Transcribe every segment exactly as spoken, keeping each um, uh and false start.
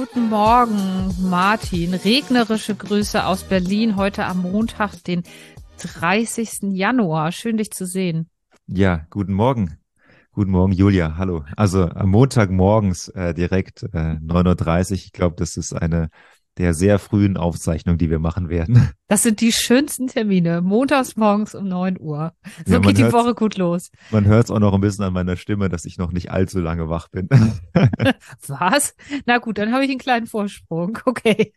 guten Morgen, Martin. Regnerische Grüße aus Berlin heute am Montag, den dreißigsten Januar. Schön, dich zu sehen. Ja, guten Morgen. Guten Morgen, Julia. Hallo. Also am Montagmorgens äh, direkt äh, neun Uhr dreißig. Ich glaube, das ist eine der sehr frühen Aufzeichnungen, die wir machen werden. Das sind die schönsten Termine. Montags morgens um neun Uhr. So Ja, man geht die hört Woche gut los. man hört es auch noch ein bisschen an meiner Stimme, dass ich noch nicht allzu lange wach bin. Was? Na gut, dann habe ich einen kleinen Vorsprung. Okay.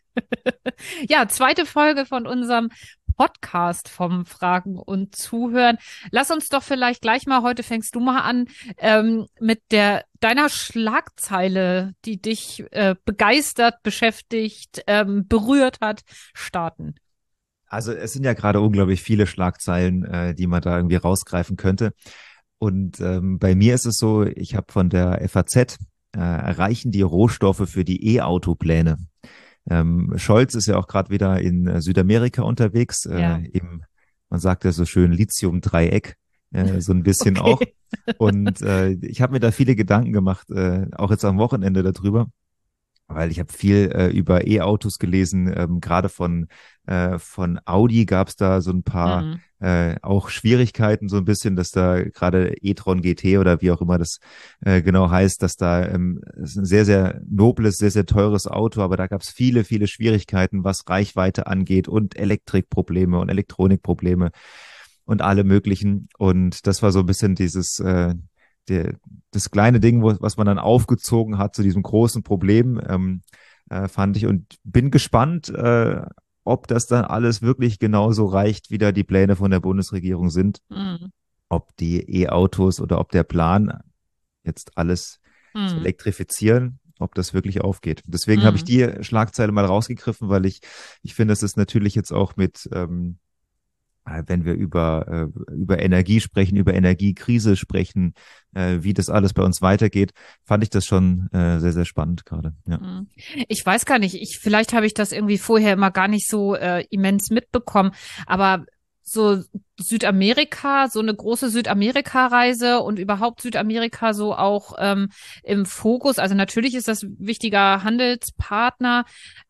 Ja, zweite Folge von unserem Podcast vom Fragen und Zuhören. Lass uns doch vielleicht gleich mal, heute fängst du mal an, ähm, mit der deiner Schlagzeile, die dich äh, begeistert, beschäftigt, ähm, berührt hat, starten. Also es sind ja gerade unglaublich viele Schlagzeilen, äh, die man da irgendwie rausgreifen könnte. Und ähm, bei mir ist es so, ich habe von der F A Z äh, erreichen die Rohstoffe für die E-Auto-Pläne. Ähm, Scholz ist ja auch gerade wieder in äh, Südamerika unterwegs, Ja, äh, im, man sagt ja so schön, Lithium-Dreieck, äh, so ein bisschen auch. okay. Und äh, ich habe mir da viele Gedanken gemacht, äh, auch jetzt am Wochenende darüber, weil ich habe viel äh, über E-Autos gelesen, ähm, gerade von, äh, von Audi gab es da so ein paar Mhm. äh, auch Schwierigkeiten, so ein bisschen, dass da gerade e-tron G T oder wie auch immer das äh, genau heißt, dass da ähm, es ist ein sehr, sehr nobles, sehr, sehr teures Auto, aber da gab es viele, viele Schwierigkeiten, was Reichweite angeht und Elektrikprobleme und Elektronikprobleme und alle möglichen. Und das war so ein bisschen dieses äh, der, das kleine Ding, wo, was man dann aufgezogen hat zu diesem großen Problem, ähm, äh, fand ich und bin gespannt, äh, ob das dann alles wirklich genauso reicht, wie da die Pläne von der Bundesregierung sind, Mhm. ob die E-Autos oder ob der Plan, jetzt alles zu Mhm. elektrifizieren, ob das wirklich aufgeht. Deswegen habe ich Mhm. die Schlagzeile mal rausgegriffen, weil ich, ich finde, es ist natürlich jetzt auch mit, ähm, äh, wenn wir über, äh, über Energie sprechen, über Energiekrise sprechen, äh, wie das alles bei uns weitergeht, fand ich das schon äh, sehr, sehr spannend gerade. Ja. Mhm. Ich weiß gar nicht, ich, vielleicht habe ich das irgendwie vorher immer gar nicht so äh, immens mitbekommen, aber so Südamerika, so eine große Südamerika-Reise und überhaupt Südamerika so auch ähm, im Fokus. Also natürlich ist das ein wichtiger Handelspartner,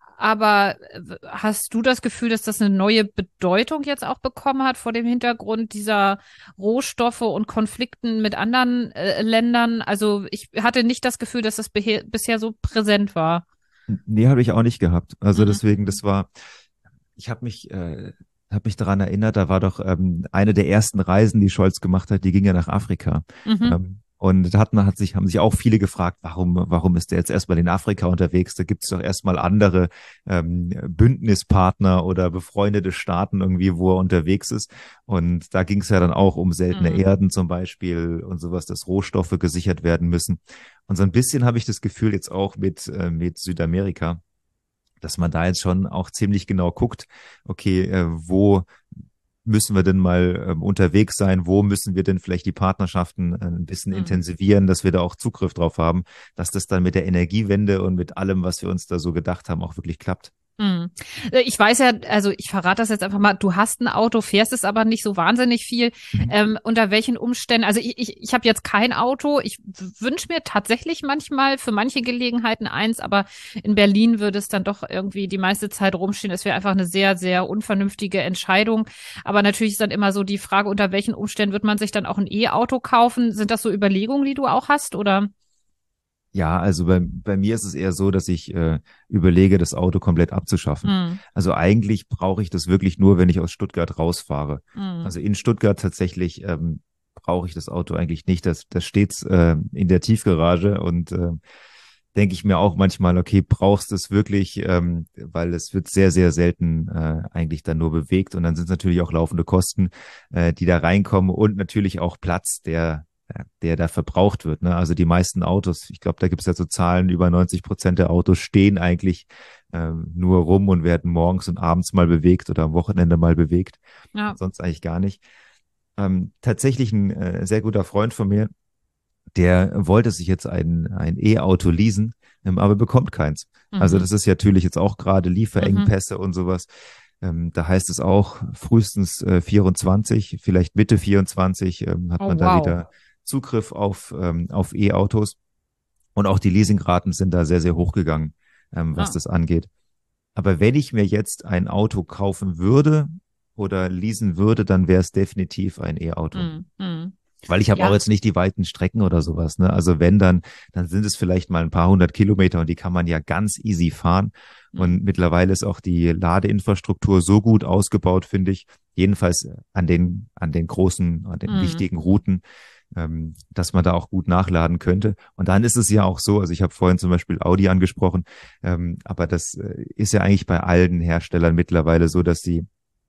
aber äh, hast du das Gefühl, dass das eine neue Bedeutung jetzt auch bekommen hat vor dem Hintergrund dieser Rohstoffe und Konflikten mit anderen äh, Ländern? Also ich hatte nicht das Gefühl, dass das behe- bisher so präsent war. Nee, habe ich auch nicht gehabt. Also Mhm. deswegen, das war, ich habe mich, äh, habe mich daran erinnert, da war doch ähm, eine der ersten Reisen, die Scholz gemacht hat, die ging ja nach Afrika. Mhm. Ähm, und da hat man, hat sich, haben sich auch viele gefragt, warum, warum ist der jetzt erstmal in Afrika unterwegs? Da gibt es doch erstmal andere ähm, Bündnispartner oder befreundete Staaten irgendwie, wo er unterwegs ist. Und da ging es ja dann auch um seltene Mhm. Erden zum Beispiel und sowas, dass Rohstoffe gesichert werden müssen. Und so ein bisschen habe ich das Gefühl jetzt auch mit, äh, mit Südamerika, dass man da jetzt schon auch ziemlich genau guckt, okay, äh, wo müssen wir denn mal ähm, unterwegs sein, wo müssen wir denn vielleicht die Partnerschaften äh, ein bisschen Mhm. intensivieren, dass wir da auch Zugriff drauf haben, dass das dann mit der Energiewende und mit allem, was wir uns da so gedacht haben, auch wirklich klappt. Hm. Äh, Ich weiß ja, also ich verrate das jetzt einfach mal, du hast ein Auto, fährst es aber nicht so wahnsinnig viel. Mhm. Ähm, unter welchen Umständen, also ich, ich, ich habe jetzt kein Auto, ich wünsche mir tatsächlich manchmal für manche Gelegenheiten eins, aber in Berlin würde es dann doch irgendwie die meiste Zeit rumstehen. Es wäre einfach eine sehr, sehr unvernünftige Entscheidung. Aber natürlich ist dann immer so die Frage, unter welchen Umständen wird man sich dann auch ein E-Auto kaufen? Sind das so Überlegungen, die du auch hast, oder? Ja, also bei, bei mir ist es eher so, dass ich äh, überlege, das Auto komplett abzuschaffen. Hm. Also eigentlich brauche ich das wirklich nur, wenn ich aus Stuttgart rausfahre. Hm. Also in Stuttgart tatsächlich ähm, brauche ich das Auto eigentlich nicht. Das, das steht äh, in der Tiefgarage und äh, denke ich mir auch manchmal, okay, brauchst du es wirklich, ähm, weil es wird sehr, sehr selten äh, eigentlich dann nur bewegt und dann sind es natürlich auch laufende Kosten, äh, die da reinkommen und natürlich auch Platz, der ja, der da verbraucht wird. Ne? Also die meisten Autos, ich glaube, da gibt es ja so Zahlen, über neunzig Prozent der Autos stehen eigentlich ähm, nur rum und werden morgens und abends mal bewegt oder am Wochenende mal bewegt. Ja. Sonst eigentlich gar nicht. Ähm, tatsächlich ein äh, sehr guter Freund von mir, der wollte sich jetzt ein, ein E-Auto leasen, ähm, aber bekommt keins. Also Mhm. das ist ja natürlich jetzt auch gerade Mhm. Lieferengpässe und sowas. Ähm, da heißt es auch frühestens äh, vierundzwanzig, vielleicht Mitte vierundzwanzig ähm, hat Oh, man da wow. wieder Zugriff auf, ähm, auf E-Autos. Und auch die Leasingraten sind da sehr, sehr hoch gegangen. ähm, was Ah. das angeht. Aber wenn ich mir jetzt ein Auto kaufen würde oder leasen würde, dann wäre es definitiv ein E-Auto. Hm, hm. Weil ich habe auch Ja, jetzt nicht die weiten Strecken oder sowas, ne? Also wenn dann, dann sind es vielleicht mal ein paar hundert Kilometer und die kann man ja ganz easy fahren. hm, Und mittlerweile ist auch die Ladeinfrastruktur so gut ausgebaut, finde ich, jedenfalls an den, an den großen, an den hm. wichtigen Routen, ähm, dass man da auch gut nachladen könnte. Und dann ist es ja auch so, also ich habe vorhin zum Beispiel Audi angesprochen, ähm, aber das äh, ist ja eigentlich bei allen Herstellern mittlerweile so, dass sie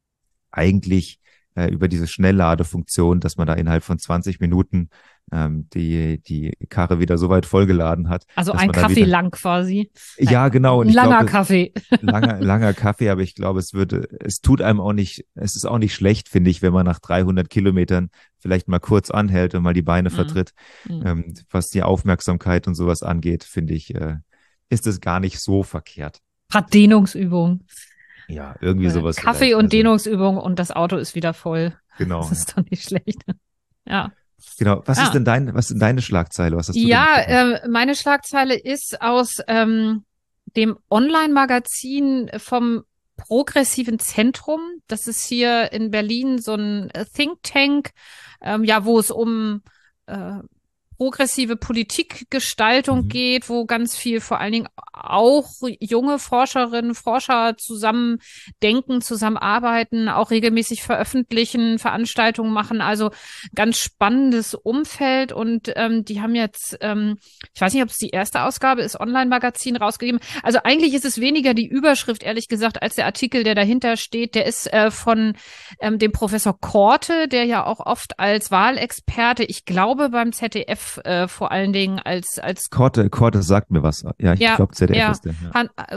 eigentlich äh, über diese Schnellladefunktion, dass man da innerhalb von zwanzig Minuten ähm, die, die Karre wieder so weit vollgeladen hat, Also dass ein man da Kaffee wieder, lang quasi. ja, genau, und Ein ich langer glaube, Kaffee. langer, langer Kaffee, aber ich glaube, es würde, es tut einem auch nicht, es ist auch nicht schlecht, finde ich, wenn man nach dreihundert Kilometern vielleicht mal kurz anhält und mal die Beine Hm, vertritt. hm. Ähm, was die Aufmerksamkeit und sowas angeht, finde ich, äh, ist es gar nicht so verkehrt. Paar Dehnungsübungen. Ja, irgendwie Äh, sowas Kaffee vielleicht. und Also, Dehnungsübung und das Auto ist wieder voll. Das genau, ja. ist doch nicht schlecht. Ja. Genau. Was ist Ah. denn dein, was ist denn deine Schlagzeile? Was hast du denn Ja, mitgebracht? äh, meine Schlagzeile ist aus ähm, dem Online-Magazin vom Progressiven Zentrum. Das ist hier in Berlin so ein äh, Think Tank, ähm, ja, wo es um äh, progressive Politikgestaltung Mhm. geht, wo ganz viel vor allen Dingen auch junge Forscherinnen, Forscher zusammen denken, zusammenarbeiten, auch regelmäßig veröffentlichen, Veranstaltungen machen. Also ganz spannendes Umfeld. Und ähm, die haben jetzt, ähm, ich weiß nicht, ob es die erste Ausgabe ist, Online-Magazin rausgegeben. Also eigentlich ist es weniger die Überschrift, ehrlich gesagt, als der Artikel, der dahinter steht. Der ist äh, von ähm, dem Professor Korte, der ja auch oft als Wahlexperte, ich glaube beim Z D F äh, vor allen Dingen als als Korte, Korte sagt mir was. Ja, ich ja, glaube, Z D F ja, ist der. Ja. Han, äh,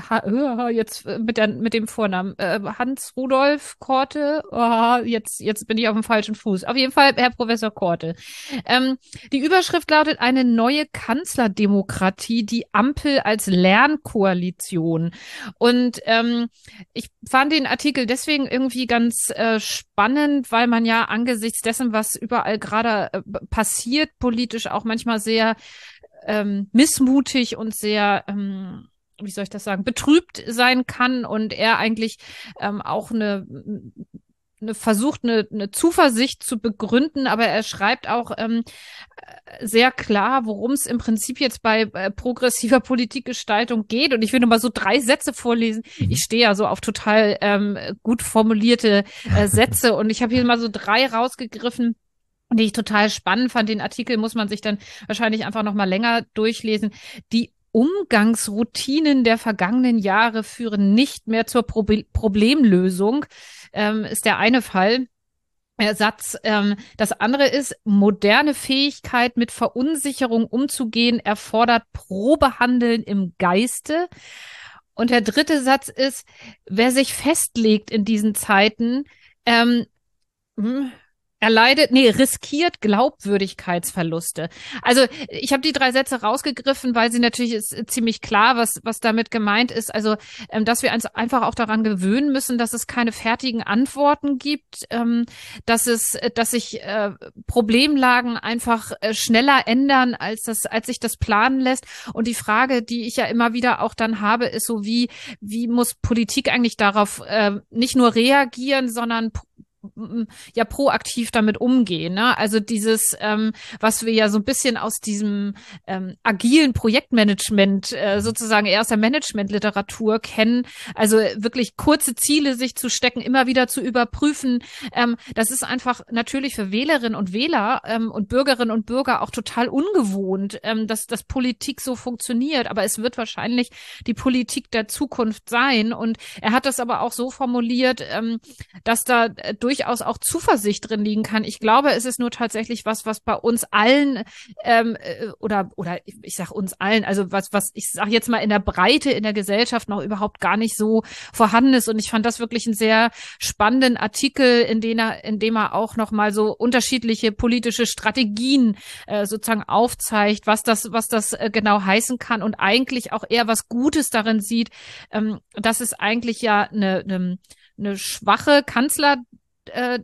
ha, jetzt äh, mit der mit dem Vornamen äh, Hans Rudolf Korte. Oh, jetzt jetzt bin ich auf dem falschen Fuß. Auf jeden Fall Herr Professor Korte. Ähm, die Überschrift lautet: Eine neue Kanzlerdemokratie, die Ampel als Lernkoalition. Und ähm, ich fand den Artikel deswegen irgendwie ganz äh, spannend, weil man ja angesichts dessen, was überall gerade äh, passiert, politisch auch manchmal sehr ähm, missmutig und sehr, ähm, wie soll ich das sagen, betrübt sein kann und er eigentlich ähm, auch eine, eine versucht, eine, eine Zuversicht zu begründen, aber er schreibt auch ähm, sehr klar, worum es im Prinzip jetzt bei äh, progressiver Politikgestaltung geht. Und ich will nur mal so drei Sätze vorlesen. Mhm. Ich stehe ja so auf total ähm, gut formulierte äh, Sätze und ich habe hier mal so drei rausgegriffen, die ich total spannend fand. Den Artikel muss man sich dann wahrscheinlich einfach noch mal länger durchlesen. Die Umgangsroutinen der vergangenen Jahre führen nicht mehr zur Pro Problemlösung, ähm, ist der eine Fall. Satz. Ähm, das andere ist, moderne Fähigkeit, mit Verunsicherung umzugehen, erfordert Probehandeln im Geiste. Und der dritte Satz ist, wer sich festlegt in diesen Zeiten, ähm, hm, erleidet, nee, riskiert Glaubwürdigkeitsverluste. Also ich habe die drei Sätze rausgegriffen, weil sie natürlich ist ziemlich klar, was was damit gemeint ist. Also ähm, dass wir uns einfach auch daran gewöhnen müssen, dass es keine fertigen Antworten gibt, ähm, dass es, dass sich äh, Problemlagen einfach äh, schneller ändern, als das, als sich das planen lässt. Und die Frage, die ich ja immer wieder auch dann habe, ist so wie wie muss Politik eigentlich darauf äh, nicht nur reagieren, sondern ja proaktiv damit umgehen. Ne? Also dieses, ähm, was wir ja so ein bisschen aus diesem ähm, agilen Projektmanagement äh, sozusagen eher aus der Managementliteratur kennen. Also wirklich kurze Ziele sich zu stecken, immer wieder zu überprüfen. Ähm, das ist einfach natürlich für Wählerinnen und Wähler ähm, und Bürgerinnen und Bürger auch total ungewohnt, ähm, dass, dass Politik so funktioniert. Aber es wird wahrscheinlich die Politik der Zukunft sein. Und er hat das aber auch so formuliert, ähm, dass da äh, durchaus auch Zuversicht drin liegen kann. Ich glaube, es ist nur tatsächlich was, was bei uns allen ähm, oder oder ich sag uns allen, also was was ich sag jetzt mal in der Breite in der Gesellschaft noch überhaupt gar nicht so vorhanden ist. Und ich fand das wirklich einen sehr spannenden Artikel, in dem er in dem er auch noch mal so unterschiedliche politische Strategien äh, sozusagen aufzeigt, was das was das äh, genau heißen kann und eigentlich auch eher was Gutes darin sieht, ähm, dass es eigentlich ja eine, eine eine schwache Kanzler äh,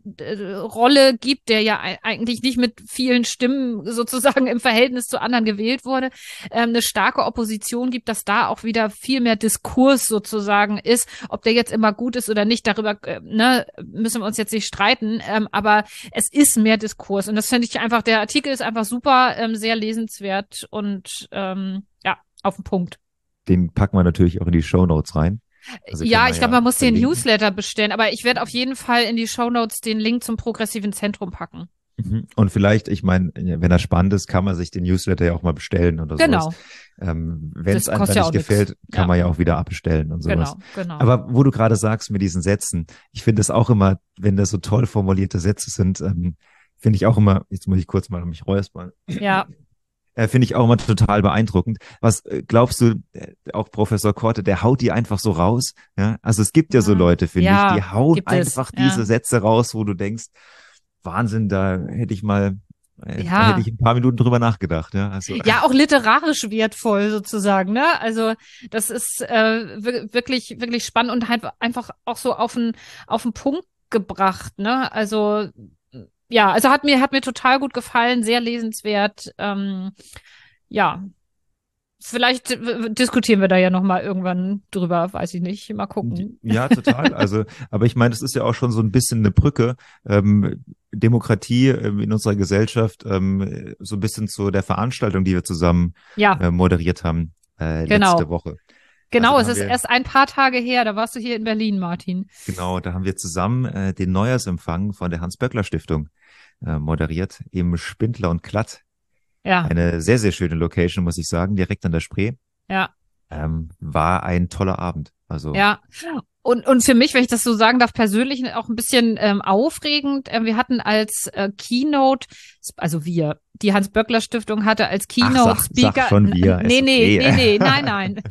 Rolle gibt, der ja eigentlich nicht mit vielen Stimmen sozusagen im Verhältnis zu anderen gewählt wurde, ähm, eine starke Opposition gibt, dass da auch wieder viel mehr Diskurs sozusagen ist. Ob der jetzt immer gut ist oder nicht, darüber äh, ne, müssen wir uns jetzt nicht streiten, ähm, aber es ist mehr Diskurs und das finde ich einfach, der Artikel ist einfach super, ähm, sehr lesenswert und ähm, ja, auf den Punkt. Den packen wir natürlich auch in die Shownotes rein. Also ja, ich glaube, ja man muss den verlinken. Newsletter bestellen, aber ich werde auf jeden Fall in die Shownotes den Link zum progressiven Zentrum packen. Und vielleicht, ich meine, wenn er spannend ist, kann man sich den Newsletter ja auch mal bestellen oder genau. sowas. Ähm, wenn Das es einem kostet dann ja nicht auch gefällt, nix. kann Ja. man ja auch wieder abbestellen und sowas. Genau, genau. Aber wo du gerade sagst mit diesen Sätzen, ich finde es auch immer, wenn das so toll formulierte Sätze sind, ähm, finde ich auch immer, jetzt muss ich kurz mal mich räuspern. Ja. Äh, finde ich auch immer total beeindruckend. Was äh, glaubst du, äh, auch Professor Korte, der haut die einfach so raus? Ja, also es gibt ja so Leute, finde Ja, ich, die hauen gibt es. einfach Ja. diese Sätze raus, wo du denkst, Wahnsinn, da hätte ich mal, äh, Ja. da hätte ich ein paar Minuten drüber nachgedacht. Ja, also, Ja, auch literarisch wertvoll sozusagen, ne? Also das ist äh, wir- wirklich, wirklich spannend und halt einfach auch so auf den, auf den Punkt gebracht, ne? Also ja, also hat mir, hat mir total gut gefallen, sehr lesenswert. Ähm, ja, vielleicht äh, diskutieren wir da ja noch mal irgendwann drüber, weiß ich nicht. Mal gucken. Ja, total. Also, aber ich meine, das ist ja auch schon so ein bisschen eine Brücke. Ähm, Demokratie ähm, in unserer Gesellschaft, ähm, so ein bisschen zu der Veranstaltung, die wir zusammen Ja, äh, moderiert haben äh, genau. letzte Woche. Genau, Also da es ist haben wir- erst ein paar Tage her, da warst du hier in Berlin, Martin. Genau, da haben wir zusammen äh, den Neujahrsempfang von der Hans-Böckler-Stiftung äh, moderiert im Spindler und Klatt. Ja, Eine sehr, sehr schöne Location, muss ich sagen, direkt an der Spree. ja. Ähm, war ein toller Abend. Also Ja, und, und für mich, wenn ich das so sagen darf, persönlich auch ein bisschen ähm, aufregend. Ähm, wir hatten als äh, Keynote, also wir, die Hans-Böckler-Stiftung hatte als Ach, sag- Keynote-Speaker. sag schon wir, Nee, ist nee, okay. nee, nee, nein, nein.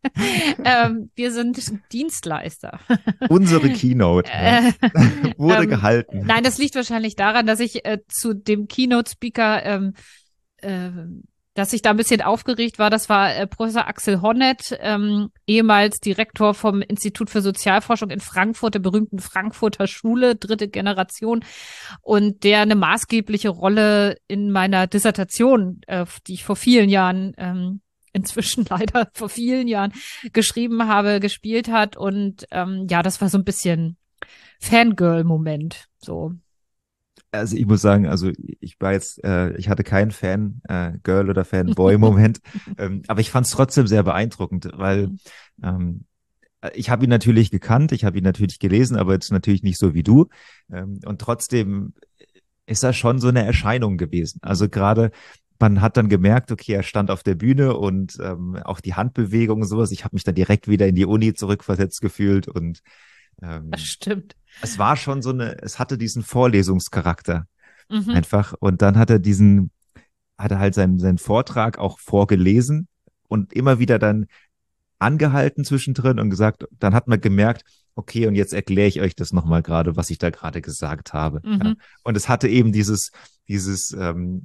ähm, wir sind Dienstleister. unsere Keynote ne, Äh, wurde ähm, gehalten. Nein, das liegt wahrscheinlich daran, dass ich äh, zu dem Keynote-Speaker ähm, äh, dass ich da ein bisschen aufgeregt war, das war äh, Professor Axel Honneth, ähm, ehemals Direktor vom Institut für Sozialforschung in Frankfurt, der berühmten Frankfurter Schule, dritte Generation, und der eine maßgebliche Rolle in meiner Dissertation, äh, die ich vor vielen Jahren, ähm, inzwischen leider vor vielen Jahren geschrieben habe, gespielt hat. Und ähm, ja, das war so ein bisschen Fangirl-Moment, so. Also ich muss sagen, also ich war jetzt, äh, ich hatte keinen Fan, äh, Girl oder Fanboy-Moment, ähm, aber ich fand es trotzdem sehr beeindruckend, weil ähm, ich habe ihn natürlich gekannt, ich habe ihn natürlich gelesen, aber jetzt natürlich nicht so wie du. Ähm, und trotzdem ist er schon so eine Erscheinung gewesen. Also gerade man hat dann gemerkt, okay, er stand auf der Bühne und ähm, auch die Handbewegung und sowas. Ich habe mich dann direkt wieder in die Uni zurückversetzt gefühlt und ähm, Das stimmt. es war schon so eine, es hatte diesen Vorlesungscharakter Mhm. einfach. Und dann hat er diesen, hat er halt seinen, seinen Vortrag auch vorgelesen und immer wieder dann angehalten zwischendrin und gesagt, dann hat man gemerkt, okay, und jetzt erkläre ich euch das nochmal gerade, was ich da gerade gesagt habe. Mhm. Ja. Und es hatte eben dieses, dieses, ähm,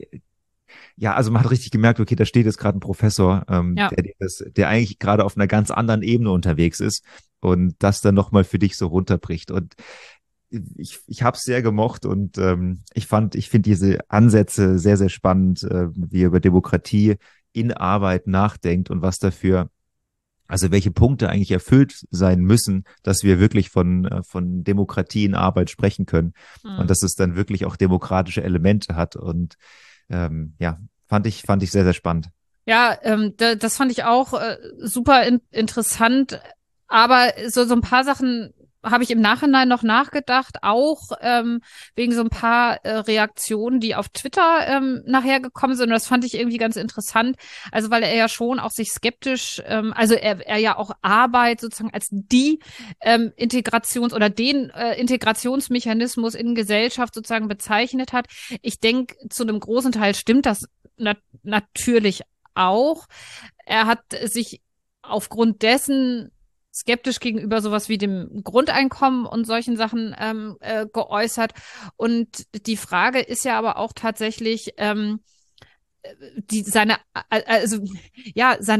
ja, also man hat richtig gemerkt, okay, da steht jetzt gerade ein Professor, ähm, Ja. der, das, der eigentlich gerade auf einer ganz anderen Ebene unterwegs ist und das dann nochmal für dich so runterbricht. Und ich, ich habe es sehr gemocht und ähm, ich fand, ich finde diese Ansätze sehr, sehr spannend, äh, wie er über Demokratie in Arbeit nachdenkt und was dafür, also welche Punkte eigentlich erfüllt sein müssen, dass wir wirklich von, äh, von Demokratie in Arbeit sprechen können Mhm. und dass es dann wirklich auch demokratische Elemente hat. Und ähm, ja, fand ich, fand ich sehr, sehr spannend. Ja, ähm, da, das fand ich auch äh, super in, interessant. Aber so, so ein paar Sachen habe ich im Nachhinein noch nachgedacht, auch ähm, wegen so ein paar äh, Reaktionen, die auf Twitter ähm, nachher gekommen sind. Und das fand ich irgendwie ganz interessant. Also weil er ja schon auch sich skeptisch, ähm, also er, er ja auch Arbeit sozusagen als die ähm, Integrations- oder den äh, Integrationsmechanismus in Gesellschaft sozusagen bezeichnet hat. Ich denke, zu einem großen Teil stimmt das nat- natürlich auch. Er hat sich aufgrund dessen skeptisch gegenüber sowas wie dem Grundeinkommen und solchen Sachen ähm, äh, geäußert. Und die Frage ist ja aber auch tatsächlich, ähm, die seine, also ja, seine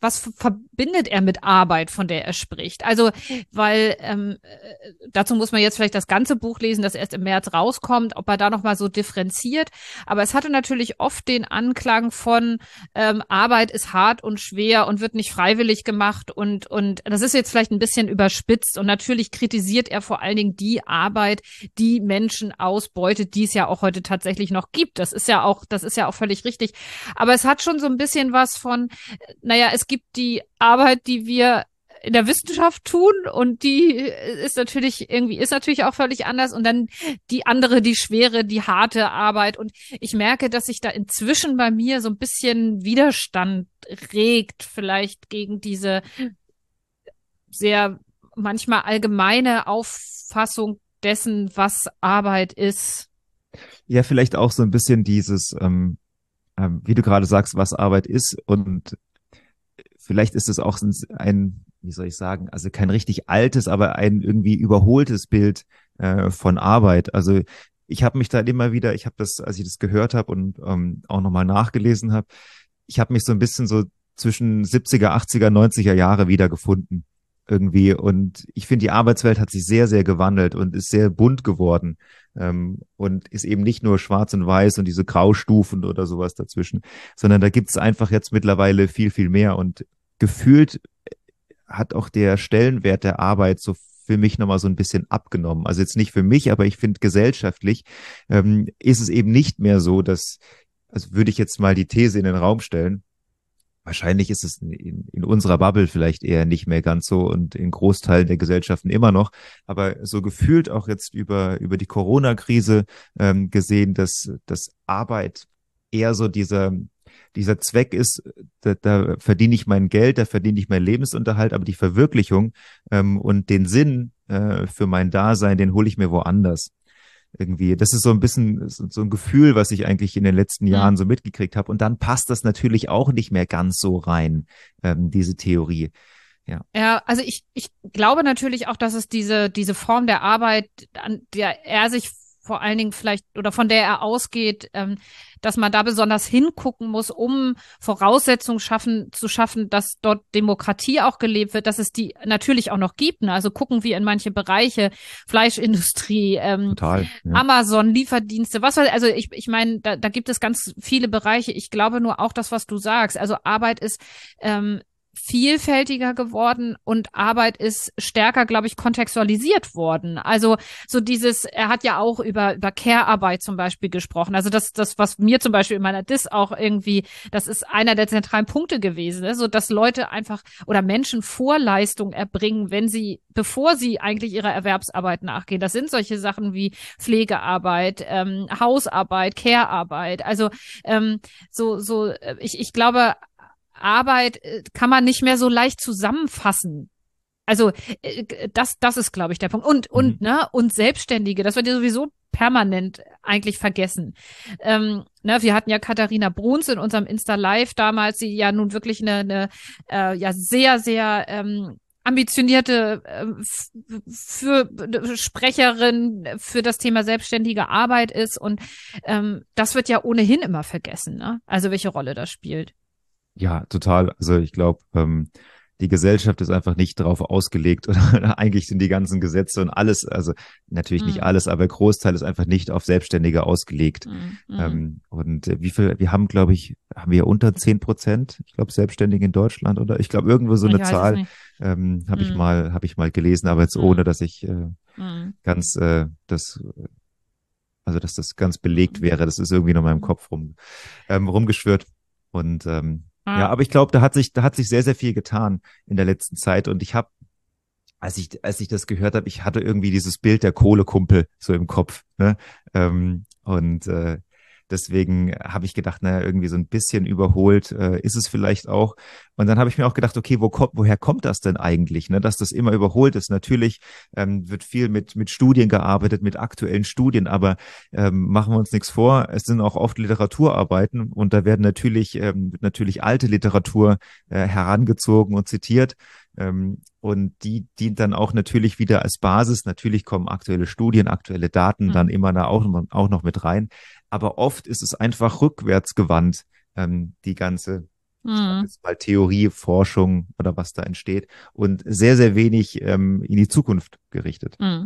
was verbindet er mit Arbeit, von der er spricht? Also, weil ähm, dazu muss man jetzt vielleicht das ganze Buch lesen, das erst im März rauskommt, ob er da nochmal so differenziert. Aber es hatte natürlich oft den Anklang von ähm, Arbeit ist hart und schwer und wird nicht freiwillig gemacht und und das ist jetzt vielleicht ein bisschen überspitzt und natürlich kritisiert er vor allen Dingen die Arbeit, die Menschen ausbeutet, die es ja auch heute tatsächlich noch gibt. Das ist ja auch, das ist ja auch völlig richtig. Aber es hat schon so ein bisschen was von, naja, es gibt die Arbeit, die wir in der Wissenschaft tun und die ist natürlich irgendwie, ist natürlich auch völlig anders und dann die andere, die schwere, die harte Arbeit und ich merke, dass sich da inzwischen bei mir so ein bisschen Widerstand regt, vielleicht gegen diese sehr manchmal allgemeine Auffassung dessen, was Arbeit ist. Ja, vielleicht auch so ein bisschen dieses, ähm, ähm, wie du gerade sagst, was Arbeit ist und vielleicht ist es auch ein, wie soll ich sagen, also kein richtig altes, aber ein irgendwie überholtes Bild äh, von Arbeit. Also ich habe mich da immer wieder, ich habe das, als ich das gehört habe und ähm, auch nochmal nachgelesen habe, ich habe mich so ein bisschen so zwischen siebziger, achtziger, neunziger Jahre wiedergefunden irgendwie. Und ich finde, die Arbeitswelt hat sich sehr, sehr gewandelt und ist sehr bunt geworden ähm, und ist eben nicht nur schwarz und weiß und diese Graustufen oder sowas dazwischen, sondern da gibt es einfach jetzt mittlerweile viel, viel mehr. Und gefühlt hat auch der Stellenwert der Arbeit so für mich nochmal so ein bisschen abgenommen. Also jetzt nicht für mich, aber ich finde gesellschaftlich ähm, ist es eben nicht mehr so, dass, also würde ich jetzt mal die These in den Raum stellen, wahrscheinlich ist es in, in unserer Bubble vielleicht eher nicht mehr ganz so und in Großteilen der Gesellschaften immer noch. Aber so gefühlt auch jetzt über, über die Corona-Krise ähm, gesehen, dass, dass Arbeit eher so dieser, dieser Zweck ist, da, da verdiene ich mein Geld, da verdiene ich meinen Lebensunterhalt, aber die Verwirklichung ähm, und den Sinn äh, für mein Dasein, den hole ich mir woanders. Irgendwie, das ist so ein bisschen so ein Gefühl, was ich eigentlich in den letzten Jahren so mitgekriegt habe. Und dann passt das natürlich auch nicht mehr ganz so rein, ähm, diese Theorie. Ja. Ja, also ich, ich glaube natürlich auch, dass es diese, diese Form der Arbeit, an der er sich vor allen Dingen vielleicht oder von der er ausgeht, ähm, dass man da besonders hingucken muss, um Voraussetzungen schaffen, zu schaffen, dass dort Demokratie auch gelebt wird, dass es die natürlich auch noch gibt. Ne? Also gucken wir in manche Bereiche, Fleischindustrie, ähm, Total, ja. Amazon, Lieferdienste, was weiß, also ich, ich meine, da, da gibt es ganz viele Bereiche. Ich glaube nur auch das, was du sagst. Also Arbeit ist ähm, vielfältiger geworden und Arbeit ist stärker, glaube ich, kontextualisiert worden. Also so dieses, er hat ja auch über über Care-Arbeit zum Beispiel gesprochen. Also das, das, was mir zum Beispiel in meiner Diss auch irgendwie, das ist einer der zentralen Punkte gewesen, ne? So dass Leute einfach oder Menschen Vorleistung erbringen, wenn sie, bevor sie eigentlich ihrer Erwerbsarbeit nachgehen. Das sind solche Sachen wie Pflegearbeit, ähm, Hausarbeit, Care-Arbeit. Also ähm, so, so, ich, ich glaube, Arbeit kann man nicht mehr so leicht zusammenfassen. Also das, das ist, glaube ich, der Punkt. Und und Mhm. ne und Selbstständige, das wird ja sowieso permanent eigentlich vergessen. Ähm, ne, wir hatten ja Katharina Bruns in unserem Insta Live damals, die ja nun wirklich eine, eine äh, ja sehr sehr ähm, ambitionierte äh, für Sprecherin für das Thema selbstständige Arbeit ist und ähm, das wird ja ohnehin immer vergessen, ne? Also welche Rolle das spielt. Ja, total. Also ich glaube, ähm, die Gesellschaft ist einfach nicht darauf ausgelegt oder eigentlich sind die ganzen Gesetze und alles, also natürlich nicht Mm, alles, aber der Großteil ist einfach nicht auf Selbstständige ausgelegt. mm, mm. Ähm, und äh, wie viel, wir haben, glaube ich, haben wir unter zehn Prozent, ich glaube, Selbstständige in Deutschland oder ich glaube, irgendwo so Ich eine weiß es Zahl nicht. ähm, habe ich Mm, mal, habe ich mal gelesen, aber jetzt ohne, mm, dass ich äh, mm, ganz äh, das, also dass das ganz belegt mm, wäre. Das ist irgendwie noch in meinem mm. Kopf rum, ähm, rumgeschwirrt. Und ähm, ja, Ja. aber ich glaube, da hat sich, da hat sich sehr, sehr viel getan in der letzten Zeit. Und ich habe, als ich, als ich das gehört habe, ich hatte irgendwie dieses Bild der Kohlekumpel so im Kopf. Ne? Ähm, und äh, deswegen habe ich gedacht, naja, irgendwie so ein bisschen überholt äh, ist es vielleicht auch. Und dann habe ich mir auch gedacht, okay, wo kommt, woher kommt das denn eigentlich, ne? Dass das immer überholt ist. Natürlich ähm, wird viel mit mit Studien gearbeitet, mit aktuellen Studien, aber ähm, machen wir uns nichts vor. Es sind auch oft Literaturarbeiten und da werden natürlich ähm, wird natürlich alte Literatur äh, herangezogen und zitiert. Ähm, und die dient dann auch natürlich wieder als Basis. Natürlich kommen aktuelle Studien, aktuelle Daten dann Mm, immer da auch, auch noch mit rein. Aber oft ist es einfach rückwärts gewandt, ähm, die ganze Mhm. jetzt mal Theorie, Forschung oder was da entsteht und sehr, sehr wenig ähm, in die Zukunft gerichtet. Mhm.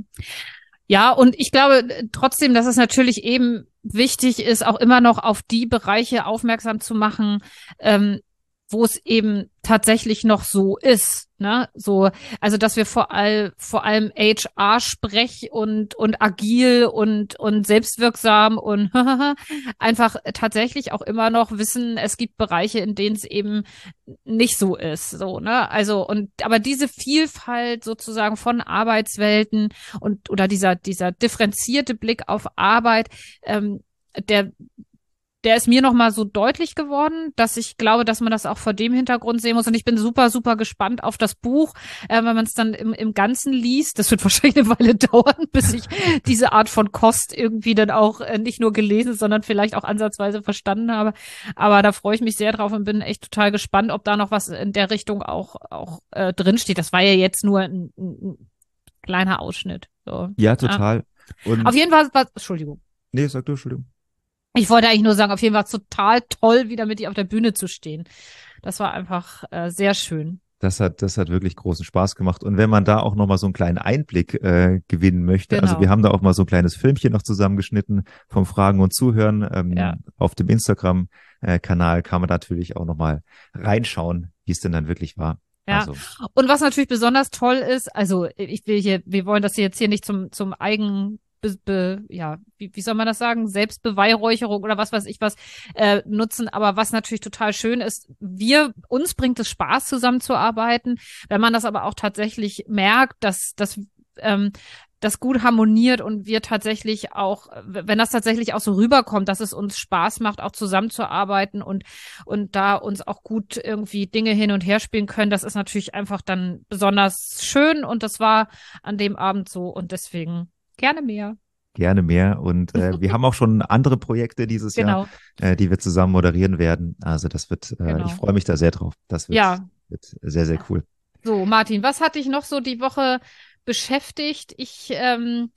Ja, und ich glaube trotzdem, dass es natürlich eben wichtig ist, auch immer noch auf die Bereiche aufmerksam zu machen, ähm, wo es eben tatsächlich noch so ist, ne? So, also dass wir vor all, vor allem H R-Sprech und und agil und und selbstwirksam und einfach tatsächlich auch immer noch wissen, es gibt Bereiche, in denen es eben nicht so ist, so, ne? Also und aber diese Vielfalt sozusagen von Arbeitswelten und oder dieser dieser differenzierte Blick auf Arbeit, ähm, der der ist mir noch mal so deutlich geworden, dass ich glaube, dass man das auch vor dem Hintergrund sehen muss. Und ich bin super, super gespannt auf das Buch, äh, wenn man es dann im, im Ganzen liest. Das wird wahrscheinlich eine Weile dauern, bis ich diese Art von Kost irgendwie dann auch äh, nicht nur gelesen, sondern vielleicht auch ansatzweise verstanden habe. Aber da freue ich mich sehr drauf und bin echt total gespannt, ob da noch was in der Richtung auch, auch äh, drinsteht. Das war ja jetzt nur ein, ein kleiner Ausschnitt. So. Ja, Ja. total. Auf Und jeden Fall, was, Entschuldigung. nee, sag du, Entschuldigung. Ich wollte eigentlich nur sagen, auf jeden Fall total toll, wieder mit dir auf der Bühne zu stehen. Das war einfach äh, sehr schön. Das hat, das hat wirklich großen Spaß gemacht. Und wenn man da auch noch mal so einen kleinen Einblick äh, gewinnen möchte, also Genau. wir haben da auch mal so ein kleines Filmchen noch zusammengeschnitten vom Fragen und Zuhören. Ähm, Ja. Auf dem Instagram-Kanal kann man natürlich auch noch mal reinschauen, wie es denn dann wirklich war. Ja. Also, Und was natürlich besonders toll ist, also ich will hier, wir wollen das jetzt hier nicht zum zum eigen Be, be, ja, wie, wie soll man das sagen, Selbstbeweihräucherung oder was weiß ich was äh, nutzen. Aber was natürlich total schön ist, wir, uns bringt es Spaß, zusammenzuarbeiten. Wenn man das aber auch tatsächlich merkt, dass, dass ähm, das gut harmoniert und wir tatsächlich auch, wenn das tatsächlich auch so rüberkommt, dass es uns Spaß macht, auch zusammenzuarbeiten und, und da uns auch gut irgendwie Dinge hin und her spielen können, das ist natürlich einfach dann besonders schön und das war an dem Abend so und deswegen gerne mehr. gerne mehr. Und äh, wir haben auch schon andere Projekte dieses Genau. Jahr, äh, die wir zusammen moderieren werden. Also das wird, äh, Genau. ich freue mich da sehr drauf. Das wird, Ja. wird sehr, sehr cool. So, Martin, was hat dich noch so die Woche beschäftigt? Ich, ähm,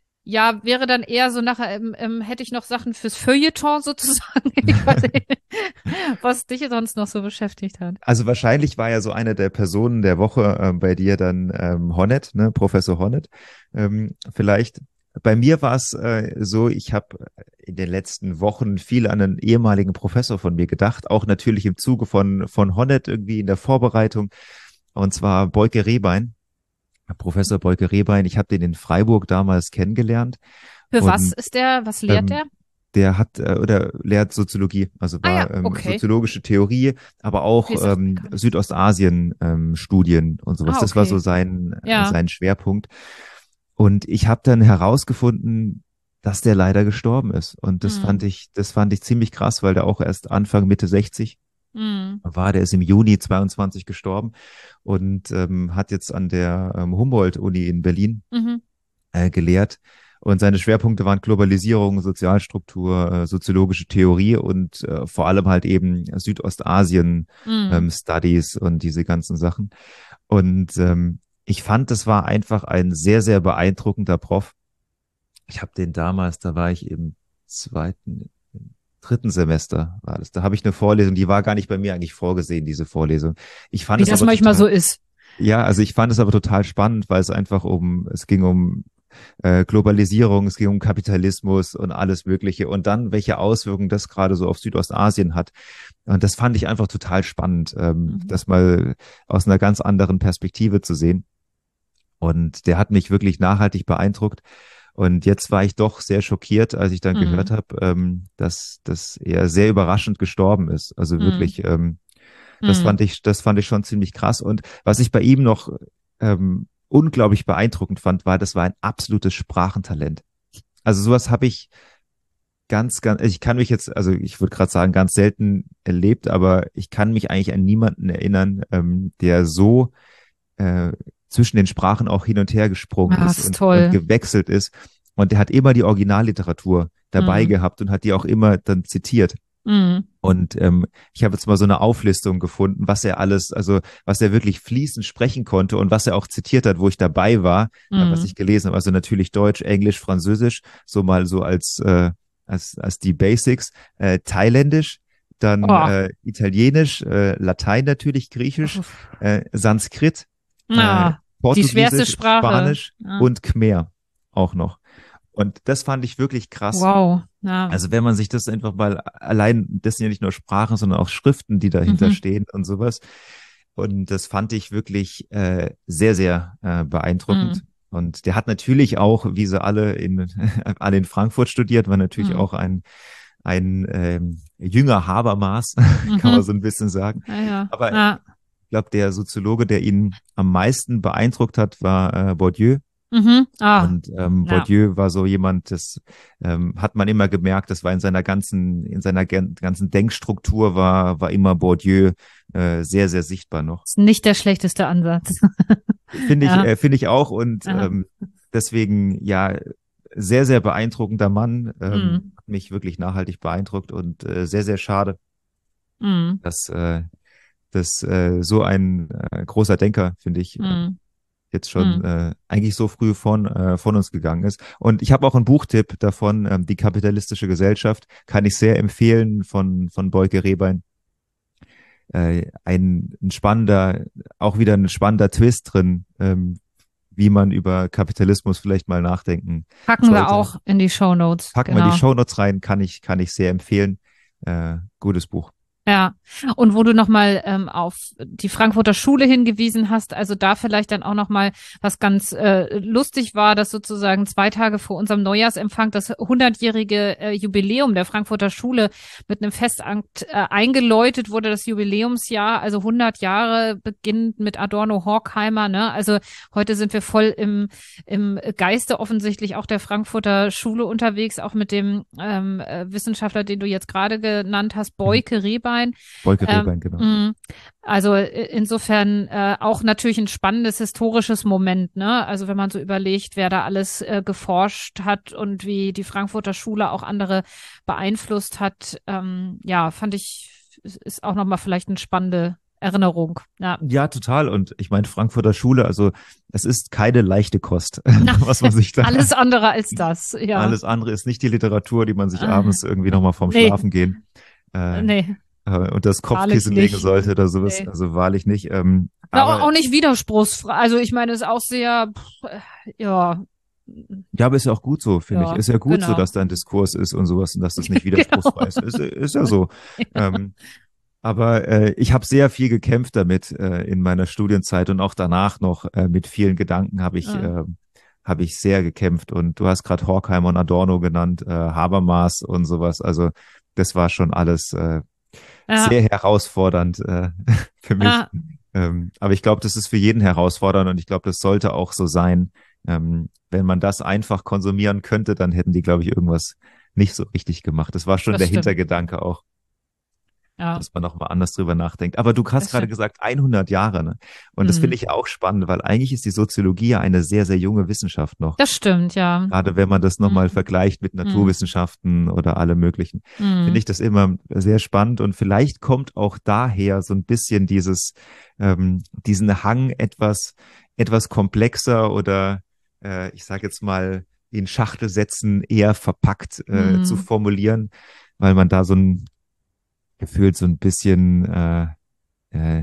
ja, wäre dann eher so nachher, ähm, ähm, hätte ich noch Sachen fürs Feuilleton sozusagen. Ich weiß nicht, was dich sonst noch so beschäftigt hat. Also wahrscheinlich war ja so eine der Personen der Woche äh, bei dir dann ähm, Honneth, ne, Professor Honneth. Ähm, vielleicht. Bei mir war es äh, so, ich habe in den letzten Wochen viel an einen ehemaligen Professor von mir gedacht, auch natürlich im Zuge von von Honneth irgendwie in der Vorbereitung. Und zwar Boyke Rehbein, Professor Boyke Rehbein. Ich habe den in Freiburg damals kennengelernt. Für was Und ist der, was lehrt ähm, der? der hat äh, oder lehrt Soziologie, also Ah war ja, ähm, okay. soziologische Theorie, aber auch Okay, sagt mir ähm, gar nichts. Südostasien ähm, Studien und sowas. Ah, Das war so okay. sein äh, Ja. sein Schwerpunkt. Und ich habe dann herausgefunden, dass der leider gestorben ist. Und das Hm. fand ich, das fand ich ziemlich krass, weil der auch erst Anfang Mitte sechzig Hm. war. Der ist im Juni zweiundzwanzig gestorben und ähm, hat jetzt an der ähm, Humboldt-Uni in Berlin Mhm. äh, gelehrt. Und seine Schwerpunkte waren Globalisierung, Sozialstruktur, äh, soziologische Theorie und äh, vor allem halt eben Südostasien Hm. ähm, Studies und diese ganzen Sachen. Und ähm, ich fand, das war einfach ein sehr, sehr beeindruckender Prof. Ich habe den damals, da war ich im zweiten, im dritten Semester war das. Da habe ich eine Vorlesung, die war gar nicht bei mir eigentlich vorgesehen, diese Vorlesung. Ich fand Wie es das aber manchmal total, so ist. ja, also ich fand es aber total spannend, weil es einfach um, es ging um äh, Globalisierung, es ging um Kapitalismus und alles Mögliche und dann, welche Auswirkungen das gerade so auf Südostasien hat. Und das fand ich einfach total spannend, ähm, Mhm. das mal aus einer ganz anderen Perspektive zu sehen. Und der hat mich wirklich nachhaltig beeindruckt. Und jetzt war ich doch sehr schockiert, als ich dann Mhm. gehört habe, ähm, dass, dass er sehr überraschend gestorben ist. Also Mhm. wirklich, ähm, das Mhm. fand ich, das fand ich schon ziemlich krass. Und was ich bei ihm noch ähm, unglaublich beeindruckend fand, war, das war ein absolutes Sprachentalent. Also sowas habe ich ganz, ganz, ich kann mich jetzt, also ich würde gerade sagen, ganz selten erlebt, aber ich kann mich eigentlich an niemanden erinnern, ähm, der so äh, zwischen den Sprachen auch hin und her gesprungen Ah, ist ist und, und toll. gewechselt ist. Und der hat immer die Originalliteratur dabei Mhm. gehabt und hat die auch immer dann zitiert. Mhm. Und ähm, ich habe jetzt mal so eine Auflistung gefunden, was er alles, also was er wirklich fließend sprechen konnte und was er auch zitiert hat, wo ich dabei war, äh, was Mhm. ich gelesen habe. Also natürlich Deutsch, Englisch, Französisch, so mal so als äh, als als die Basics, äh, Thailändisch, dann Oh. äh, Italienisch, äh, Latein natürlich, Griechisch, Uff. äh, Sanskrit, äh, Ah, die schwerste Portugiesisch, Sprache. Spanisch Ja. und Khmer auch noch. Und das fand ich wirklich krass. Wow. Ja. Also wenn man sich das einfach mal allein, das sind ja nicht nur Sprachen, sondern auch Schriften, die dahinter Mhm. stehen und sowas. Und das fand ich wirklich äh, sehr, sehr äh, beeindruckend. Mhm. Und der hat natürlich auch, wie sie alle in, alle in Frankfurt studiert, war natürlich Mhm. auch ein, ein ähm, jünger Habermas, Mhm. kann man so ein bisschen sagen. Ja, ja. Aber Ja. ich glaube, der Soziologe, der ihn am meisten beeindruckt hat, war äh, Bourdieu. Mhm. Ah. Und ähm, Ja. Bourdieu war so jemand, das ähm, hat man immer gemerkt, das war in seiner ganzen, in seiner gen- ganzen Denkstruktur war, war immer Bourdieu äh, sehr, sehr sichtbar noch. Ist nicht der schlechteste Ansatz. Finde ich, Ja. äh, finde ich auch und Aha. ähm, deswegen, ja, sehr, sehr beeindruckender Mann, ähm, Mhm. hat mich wirklich nachhaltig beeindruckt und äh, sehr, sehr schade, Mhm. dass, äh, dass äh, so ein äh, großer Denker, finde ich, äh, Mhm. jetzt schon Mhm. äh, eigentlich so früh von, äh, von uns gegangen ist. Und ich habe auch einen Buchtipp davon, ähm, Die kapitalistische Gesellschaft, kann ich sehr empfehlen von, von Boyke Rehbein. Äh, ein, ein spannender, auch wieder ein spannender Twist drin, ähm, wie man über Kapitalismus vielleicht mal nachdenken Packen wir sollte. auch in die Shownotes. Packen wir Genau. die Shownotes rein, kann ich, kann ich sehr empfehlen. Äh, gutes Buch. Ja, und wo du nochmal ähm, auf die Frankfurter Schule hingewiesen hast, also da vielleicht dann auch nochmal, was ganz äh, lustig war, dass sozusagen zwei Tage vor unserem Neujahrsempfang das hundertjährige äh, Jubiläum der Frankfurter Schule mit einem Festakt äh, eingeläutet wurde, das Jubiläumsjahr, also hundert Jahre beginnend mit Adorno Horkheimer, ne? Also heute sind wir voll im, im Geiste offensichtlich auch der Frankfurter Schule unterwegs, auch mit dem ähm, äh, Wissenschaftler, den du jetzt gerade genannt hast, Boyke Rehbein. Boyke Ähm, Rehbein, genau. mh, also äh, insofern äh, auch natürlich ein spannendes historisches Moment, ne? Also wenn man so überlegt, wer da alles äh, geforscht hat und wie die Frankfurter Schule auch andere beeinflusst hat, ähm, ja, fand ich, ist auch nochmal vielleicht eine spannende Erinnerung. Ja, Ja, total. Und ich meine, Frankfurter Schule, also es ist keine leichte Kost, Na, was man sich da. alles andere als das, ja. Alles andere ist nicht die Literatur, die man sich Äh, abends irgendwie nochmal vorm nee. Schlafen gehen äh, Nee, äh, und das wahrlich Kopfkissen legen nicht. sollte oder sowas. Nee. Also wahrlich nicht. Ähm, Na, auch, aber auch nicht widerspruchsfrei. Also ich meine, ist auch sehr, pff, äh, ja, ja, aber ist ja auch gut so, finde ja, ich. Ist ja gut so, genau. dass da ein Diskurs ist und sowas und dass das nicht Genau. widerspruchsfrei ist. Ist, ist ja so. Ähm, aber äh, ich habe sehr viel gekämpft damit äh, in meiner Studienzeit und auch danach noch äh, mit vielen Gedanken habe ich Ja. äh, habe ich sehr gekämpft. Und du hast gerade Horkheimer und Adorno genannt, äh, Habermas und sowas. Also das war schon alles äh, Ja, sehr herausfordernd äh, für mich. ja, Ähm, aber ich glaube, das ist für jeden herausfordernd und ich glaube, das sollte auch so sein. Ähm, wenn man das einfach konsumieren könnte, dann hätten die, glaube ich, irgendwas nicht so richtig gemacht. Das war schon das der stimmt. Hintergedanke auch, Ja, dass man nochmal anders drüber nachdenkt. Aber du hast das gerade stimmt. gesagt, hundert Jahre, ne? Und das finde Mhm. ich auch spannend, weil eigentlich ist die Soziologie ja eine sehr, sehr junge Wissenschaft noch. Das stimmt, ja. Gerade wenn man das nochmal Mhm. vergleicht mit Mhm. Naturwissenschaften oder alle möglichen, finde Mhm. ich das immer sehr spannend. Und vielleicht kommt auch daher so ein bisschen dieses, ähm, diesen Hang etwas, etwas komplexer oder äh, ich sage jetzt mal in Schachtelsätzen eher verpackt äh, zu Mhm. formulieren, weil man da so ein gefühlt so ein bisschen äh, äh,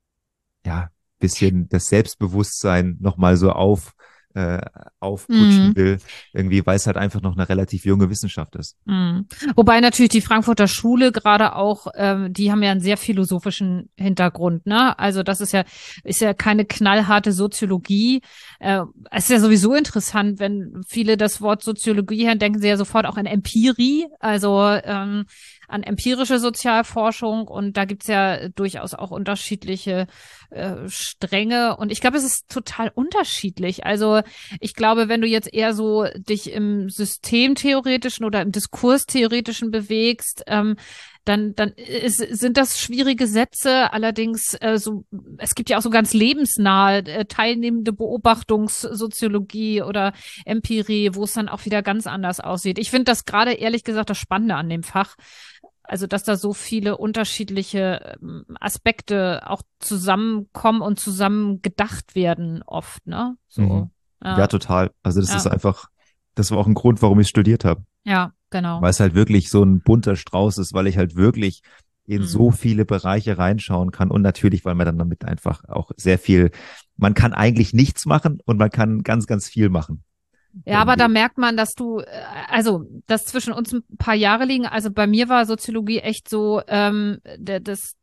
ja, bisschen das Selbstbewusstsein nochmal so auf, äh, aufputschen Mhm. will, irgendwie, weil es halt einfach noch eine relativ junge Wissenschaft ist. Mhm. Wobei natürlich die Frankfurter Schule gerade auch, ähm, die haben ja einen sehr philosophischen Hintergrund, ne? Also das ist ja, ist ja keine knallharte Soziologie. Äh, es ist ja sowieso interessant, wenn viele das Wort Soziologie hören, denken sie ja sofort auch an Empirie, also ähm, an empirische Sozialforschung und da gibt's ja durchaus auch unterschiedliche äh, Stränge und ich glaube, es ist total unterschiedlich. Also ich glaube, wenn du jetzt eher so dich im systemtheoretischen oder im diskurstheoretischen bewegst, ähm, dann, dann ist, sind das schwierige Sätze. Allerdings, äh, so, es gibt ja auch so ganz lebensnahe, äh, teilnehmende Beobachtungssoziologie oder Empirie, wo es dann auch wieder ganz anders aussieht. Ich finde das gerade ehrlich gesagt das Spannende an dem Fach. Also, dass da so viele unterschiedliche ähm, Aspekte auch zusammenkommen und zusammen gedacht werden oft, ne? So. Mhm. Ja, Ja, total. Also das ja, ist einfach, das war auch ein Grund, warum ich studiert habe. ja, genau. Weil es halt wirklich so ein bunter Strauß ist, weil ich halt wirklich in Mhm. so viele Bereiche reinschauen kann und natürlich, weil man dann damit einfach auch sehr viel, man kann eigentlich nichts machen und man kann ganz, ganz viel machen. Ja, aber da Irgendwie. merkt man, dass du, äh, also, dass zwischen uns ein paar Jahre liegen. Also bei mir war Soziologie echt so ähm, der, das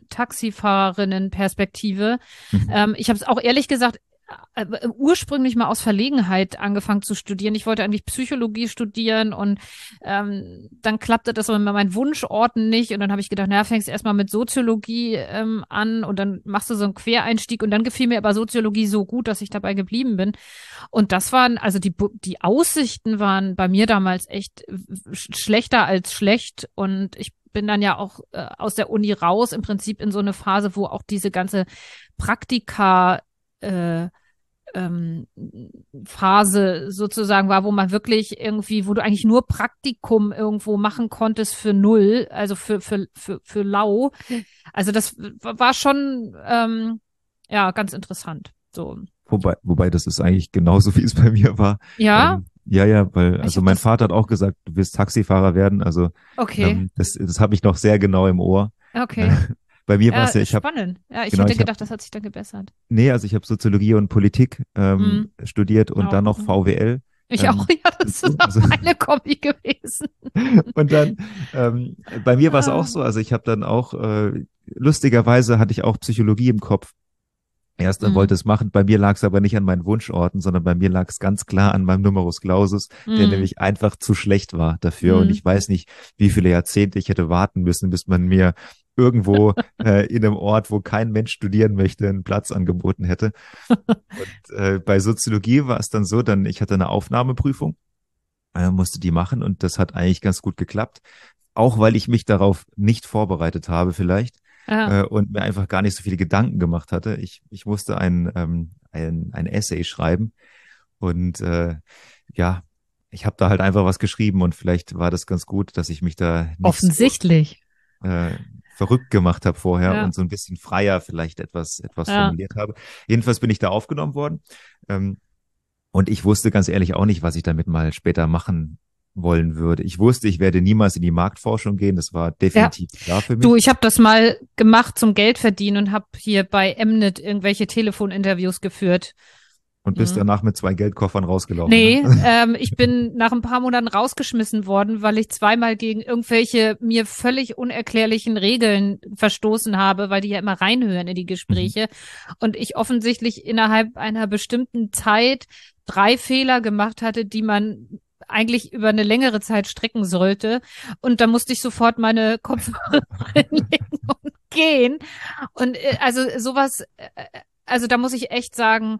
Taxifahrerinnenperspektive. Mhm. Ähm, ich habe es auch ehrlich gesagt äh, äh, ursprünglich mal aus Verlegenheit angefangen zu studieren. Ich wollte eigentlich Psychologie studieren und ähm, dann klappte das mit meinen Wunschorten nicht und dann habe ich gedacht, naja, fängst erstmal mit Soziologie ähm, an und dann machst du so einen Quereinstieg und dann gefiel mir aber Soziologie so gut, dass ich dabei geblieben bin. Und das waren, also die, die Aussichten waren bei mir damals echt schlechter als schlecht. Und ich bin dann ja auch äh, aus der Uni raus, im Prinzip in so eine Phase, wo auch diese ganze Praktika äh, ähm, Phase sozusagen war, wo man wirklich irgendwie, wo du eigentlich nur Praktikum irgendwo machen konntest für null, also für, für, für, für lau. Also das war schon ähm, ja ganz interessant. So. Wobei, wobei das ist eigentlich genauso, wie es bei mir war. Ja, Ähm, ja, ja, weil, ich also habe mein das, Vater hat auch gesagt, du willst Taxifahrer werden. Also okay, ähm, das, das habe ich noch sehr genau im Ohr. Äh, okay. bei mir war es Ja, ja, ich habe, spannend. Ja, ich genau, hätte ich habe, gedacht, das hat sich dann gebessert. nee, also ich habe Soziologie und Politik ähm, Hm, studiert und auch. dann noch Hm. V W L Ich auch, ähm, ja, das dazu. ist auch Also meine Kombi gewesen. und dann, ähm, bei mir war es auch Ah, so, also ich habe dann auch, äh, lustigerweise hatte ich auch Psychologie im Kopf. Erst dann hm, wollte es machen. Bei mir lag es aber nicht an meinen Wunschorten, sondern bei mir lag es ganz klar an meinem Numerus Clausus, der hm, nämlich einfach zu schlecht war dafür. Und hm. ich weiß nicht, wie viele Jahrzehnte ich hätte warten müssen, bis man mir irgendwo äh, in einem Ort, wo kein Mensch studieren möchte, einen Platz angeboten hätte. Und äh, bei Soziologie war es dann so, dann ich hatte eine Aufnahmeprüfung, äh, musste die machen und das hat eigentlich ganz gut geklappt. Auch weil ich mich darauf nicht vorbereitet habe vielleicht Ja, äh, und mir einfach gar nicht so viele Gedanken gemacht hatte. Ich, ich musste ein, ähm, ein, ein Essay schreiben und äh, ja, ich habe da halt einfach was geschrieben und vielleicht war das ganz gut, dass ich mich da nicht so offensichtlich. äh, verrückt gemacht habe vorher Ja, und so ein bisschen freier vielleicht etwas, etwas ja. formuliert habe. Jedenfalls bin ich da aufgenommen worden. Ähm, und ich wusste ganz ehrlich auch nicht, was ich damit mal später machen wollen würde. Ich wusste, ich werde niemals in die Marktforschung gehen. Das war Ja, definitiv klar für du, mich. ich habe das mal gemacht zum Geld verdienen und habe hier bei Mnet irgendwelche Telefoninterviews geführt. Und bist Mhm. danach mit zwei Geldkoffern rausgelaufen, ne? Nee, ähm, ich bin nach ein paar Monaten rausgeschmissen worden, weil ich zweimal gegen irgendwelche mir völlig unerklärlichen Regeln verstoßen habe, weil die ja immer reinhören in die Mhm. Gespräche. Und ich offensichtlich innerhalb einer bestimmten Zeit drei Fehler gemacht hatte, die man eigentlich über eine längere Zeit strecken sollte. Und da musste ich sofort meine Kopfhörer reinlegen und gehen. Und äh, also sowas, äh, also da muss ich echt sagen,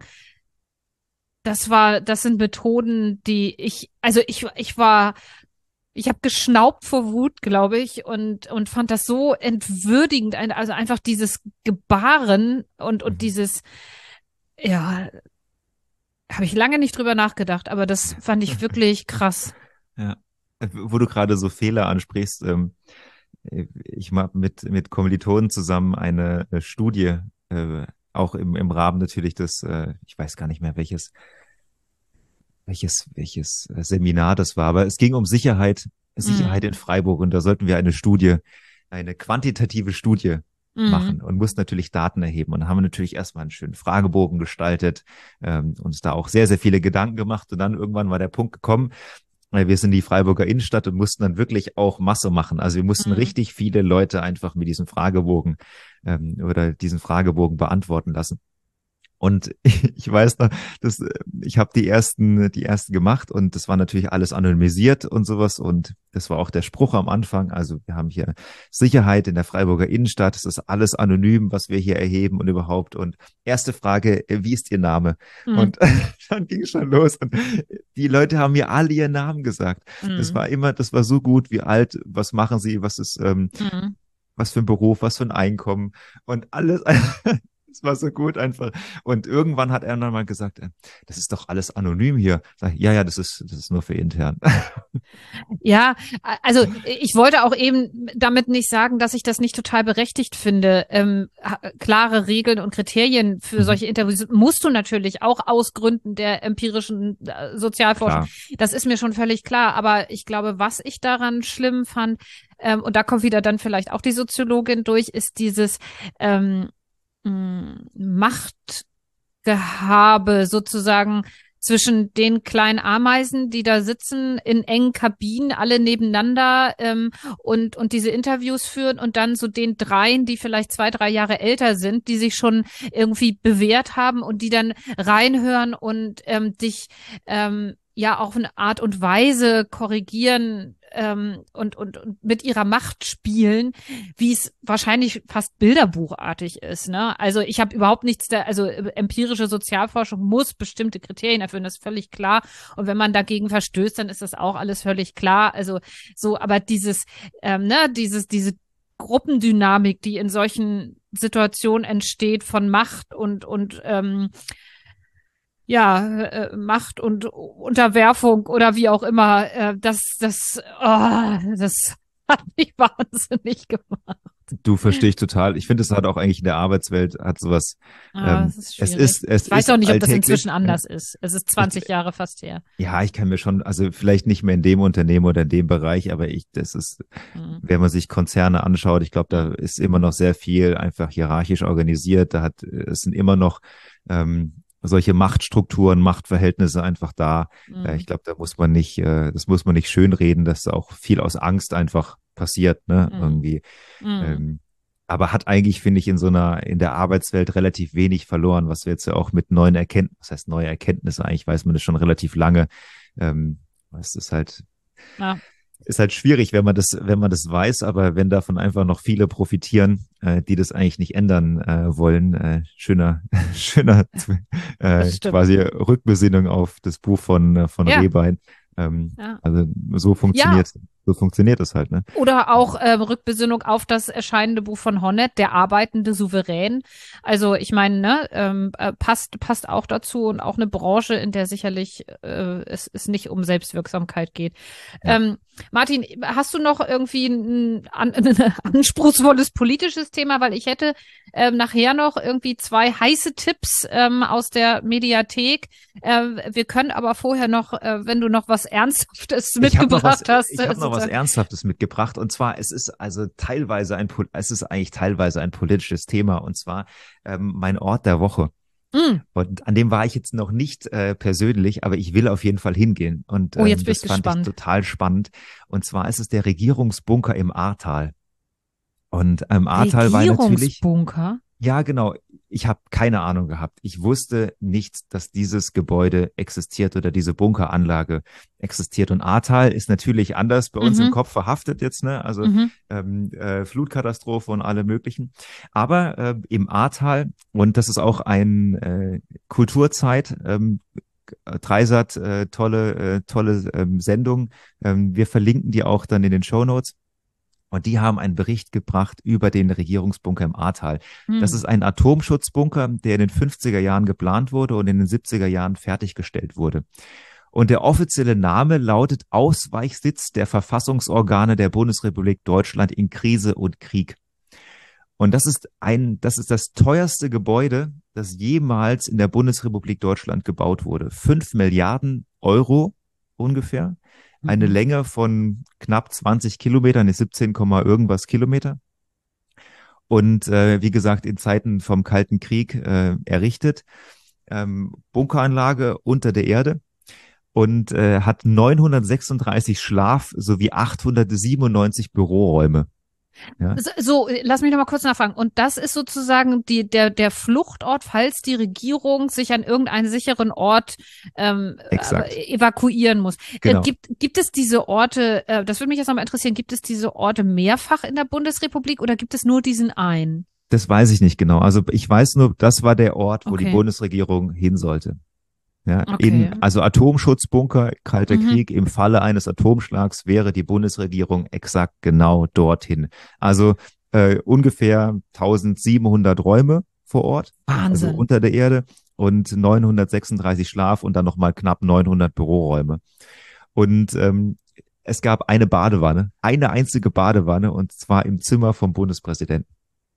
das war, das sind Methoden, die ich, also ich, ich war, ich habe geschnaubt vor Wut, glaube ich, und und fand das so entwürdigend, ein- also einfach dieses Gebaren und und Mhm. dieses, ja, habe ich lange nicht drüber nachgedacht, aber das fand ich wirklich krass. Ja. Wo du gerade so Fehler ansprichst, ähm, ich mache mit, mit Kommilitonen zusammen eine, äh, Studie, äh, auch im, im Rahmen natürlich des, äh, ich weiß gar nicht mehr welches, welches, welches äh, Seminar das war, aber es ging um Sicherheit, Mhm. Sicherheit in Freiburg und da sollten wir eine Studie, eine quantitative Studie Mhm. machen und mussten natürlich Daten erheben und haben natürlich erstmal einen schönen Fragebogen gestaltet, ähm, uns da auch sehr, sehr viele Gedanken gemacht und dann irgendwann war der Punkt gekommen, weil wir sind in die Freiburger Innenstadt und mussten dann wirklich auch Masse machen. Also wir mussten Mhm. richtig viele Leute einfach mit diesem Fragebogen ähm, oder diesen Fragebogen beantworten lassen. Und ich weiß noch, dass äh, ich habe die ersten, die ersten gemacht und das war natürlich alles anonymisiert und sowas. Und das war auch der Spruch am Anfang. Also wir haben hier Sicherheit in der Freiburger Innenstadt. Es ist alles anonym, was wir hier erheben und überhaupt. Und erste Frage, äh, wie ist Ihr Name? Mhm. Und dann ging es schon los. Und die Leute haben mir alle ihren Namen gesagt. Das Mhm. war immer, das war so gut, wie alt, was machen Sie, was ist, ähm, Mhm. was für ein Beruf, was für ein Einkommen und alles. Es war so gut einfach. Und irgendwann hat er dann mal gesagt, äh, das ist doch alles anonym hier. Sag ich, ja, ja, das ist, das ist nur für intern. Ja, also ich wollte auch eben damit nicht sagen, dass ich das nicht total berechtigt finde. Ähm, klare Regeln und Kriterien für solche Interviews musst du natürlich auch aus Gründen der empirischen äh, Sozialforschung. Klar. Das ist mir schon völlig klar. Aber ich glaube, was ich daran schlimm fand, ähm, und da kommt wieder dann vielleicht auch die Soziologin durch, ist dieses ähm, mh, Machtgehabe sozusagen zwischen den kleinen Ameisen, die da sitzen in engen Kabinen, alle nebeneinander ähm, und und diese Interviews führen und dann so den dreien, die vielleicht zwei, drei Jahre älter sind, die sich schon irgendwie bewährt haben und die dann reinhören und ähm, dich ähm, ja auf eine Art und Weise korrigieren ähm, und, und, und mit ihrer Macht spielen, wie es wahrscheinlich fast bilderbuchartig ist. Ne? Also ich habe überhaupt nichts da, also empirische Sozialforschung muss bestimmte Kriterien erfüllen, das ist völlig klar. Und wenn man dagegen verstößt, dann ist das auch alles völlig klar. Also so, aber dieses, ähm, ne, dieses, diese Gruppendynamik, die in solchen Situationen entsteht von Macht und und ähm, ja, äh, Macht und Unterwerfung oder wie auch immer, äh, das, das, oh, das hat mich wahnsinnig gemacht. Du verstehe ich total. Ich finde, es hat auch eigentlich in der Arbeitswelt hat sowas. Ah, Ähm, das ist es schwierig. ist, es Ich weiß ist auch nicht, ob das alltäglich. inzwischen anders ist. Es ist zwanzig Jahre fast her. Ja, ich kann mir schon, also vielleicht nicht mehr in dem Unternehmen oder in dem Bereich, aber ich, das ist, Mhm. wenn man sich Konzerne anschaut, ich glaube, da ist immer noch sehr viel einfach hierarchisch organisiert. Da hat, es sind immer noch ähm, solche Machtstrukturen, Machtverhältnisse einfach da. Mhm. Äh, ich glaube, da muss man nicht, äh, das muss man nicht schönreden, dass auch viel aus Angst einfach passiert, ne, Mhm. irgendwie. Mhm. Ähm, aber hat eigentlich, finde ich, in so einer, in der Arbeitswelt relativ wenig verloren, was wir jetzt ja auch mit neuen Erkenntnissen, was heißt neue Erkenntnisse, eigentlich weiß man das schon relativ lange. Ähm, es ist halt, Ja. ist halt schwierig, wenn man das, wenn man das weiß, aber wenn davon einfach noch viele profitieren, äh, die das eigentlich nicht ändern äh, wollen, äh, schöner, schöner äh, Das stimmt. quasi Rückbesinnung auf das Buch von, äh, von Ja. Rehbein. Ähm, Ja. Also so funktioniert, so funktioniert es halt, ne? Oder auch ähm, Rückbesinnung auf das erscheinende Buch von Honneth, Der arbeitende Souverän. Also ich meine, ne, ähm, äh, passt passt auch dazu und auch eine Branche, in der sicherlich äh, es, es nicht um Selbstwirksamkeit geht. Ja. Ähm, Martin, hast du noch irgendwie ein, an, ein anspruchsvolles politisches Thema? Weil ich hätte ähm, nachher noch irgendwie zwei heiße Tipps ähm, aus der Mediathek. Äh, wir können aber vorher noch, äh, wenn du noch was Ernsthaftes Ich habe noch was, mitgebracht hast. ich habe noch was Ernsthaftes mitgebracht und zwar es ist also teilweise ein, es ist eigentlich teilweise ein politisches Thema und zwar ähm, mein Ort der Woche. Mm. Und an dem war ich jetzt noch nicht äh, persönlich, aber ich will auf jeden Fall hingehen. Und ähm, Oh, jetzt bin das ich fand gespannt. ich total spannend. Und zwar ist es der Regierungsbunker im Ahrtal. Und im Ahrtal war natürlich, Regierungsbunker? ja genau, ich habe keine Ahnung gehabt. Ich wusste nicht, dass dieses Gebäude existiert oder diese Bunkeranlage existiert. Und Ahrtal ist natürlich anders bei uns Mhm. im Kopf verhaftet jetzt, ne? Also Mhm. ähm, äh, Flutkatastrophe und alle möglichen. Aber äh, im Ahrtal, und das ist auch ein äh, Kulturzeit, ähm, Dreisat, äh, tolle, äh, tolle ähm, Sendung. Ähm, wir verlinken die auch dann in den Shownotes. Und die haben einen Bericht gebracht über den Regierungsbunker im Ahrtal. Mhm. Das ist ein Atomschutzbunker, der in den fünfziger Jahren geplant wurde und in den siebziger Jahren fertiggestellt wurde. Und der offizielle Name lautet Ausweichsitz der Verfassungsorgane der Bundesrepublik Deutschland in Krise und Krieg. Und das ist ein, das ist das teuerste Gebäude, das jemals in der Bundesrepublik Deutschland gebaut wurde. Fünf Milliarden Euro ungefähr. Eine Mhm. Länge von knapp zwanzig Kilometern, ist siebzehn, irgendwas Kilometer. Und äh, wie gesagt, in Zeiten vom Kalten Krieg äh, errichtet. Ähm, Bunkeranlage unter der Erde und äh, hat neunhundertsechsunddreißig Schlaf- sowie achthundertsiebenundneunzig Büroräume. Ja. So, so, lass mich noch mal kurz nachfragen. Und das ist sozusagen die, der, der Fluchtort, falls die Regierung sich an irgendeinen sicheren Ort ähm, Exakt. äh, evakuieren muss. Genau. Äh, gibt, gibt es diese Orte, äh, das würde mich jetzt noch mal interessieren, gibt es diese Orte mehrfach in der Bundesrepublik oder gibt es nur diesen einen? Das weiß ich nicht genau. Also ich weiß nur, das war der Ort, wo Okay. die Bundesregierung hin sollte. Ja, Okay. in, also Atomschutzbunker, Kalter Mhm. Krieg, im Falle eines Atomschlags wäre die Bundesregierung exakt genau dorthin. Also äh, ungefähr tausendsiebenhundert Räume vor Ort, also Wahnsinn. unter der Erde, und neunhundertsechsunddreißig Schlaf- und dann nochmal knapp neunhundert Büroräume. Und ähm, es gab eine Badewanne, eine einzige Badewanne, und zwar im Zimmer vom Bundespräsidenten.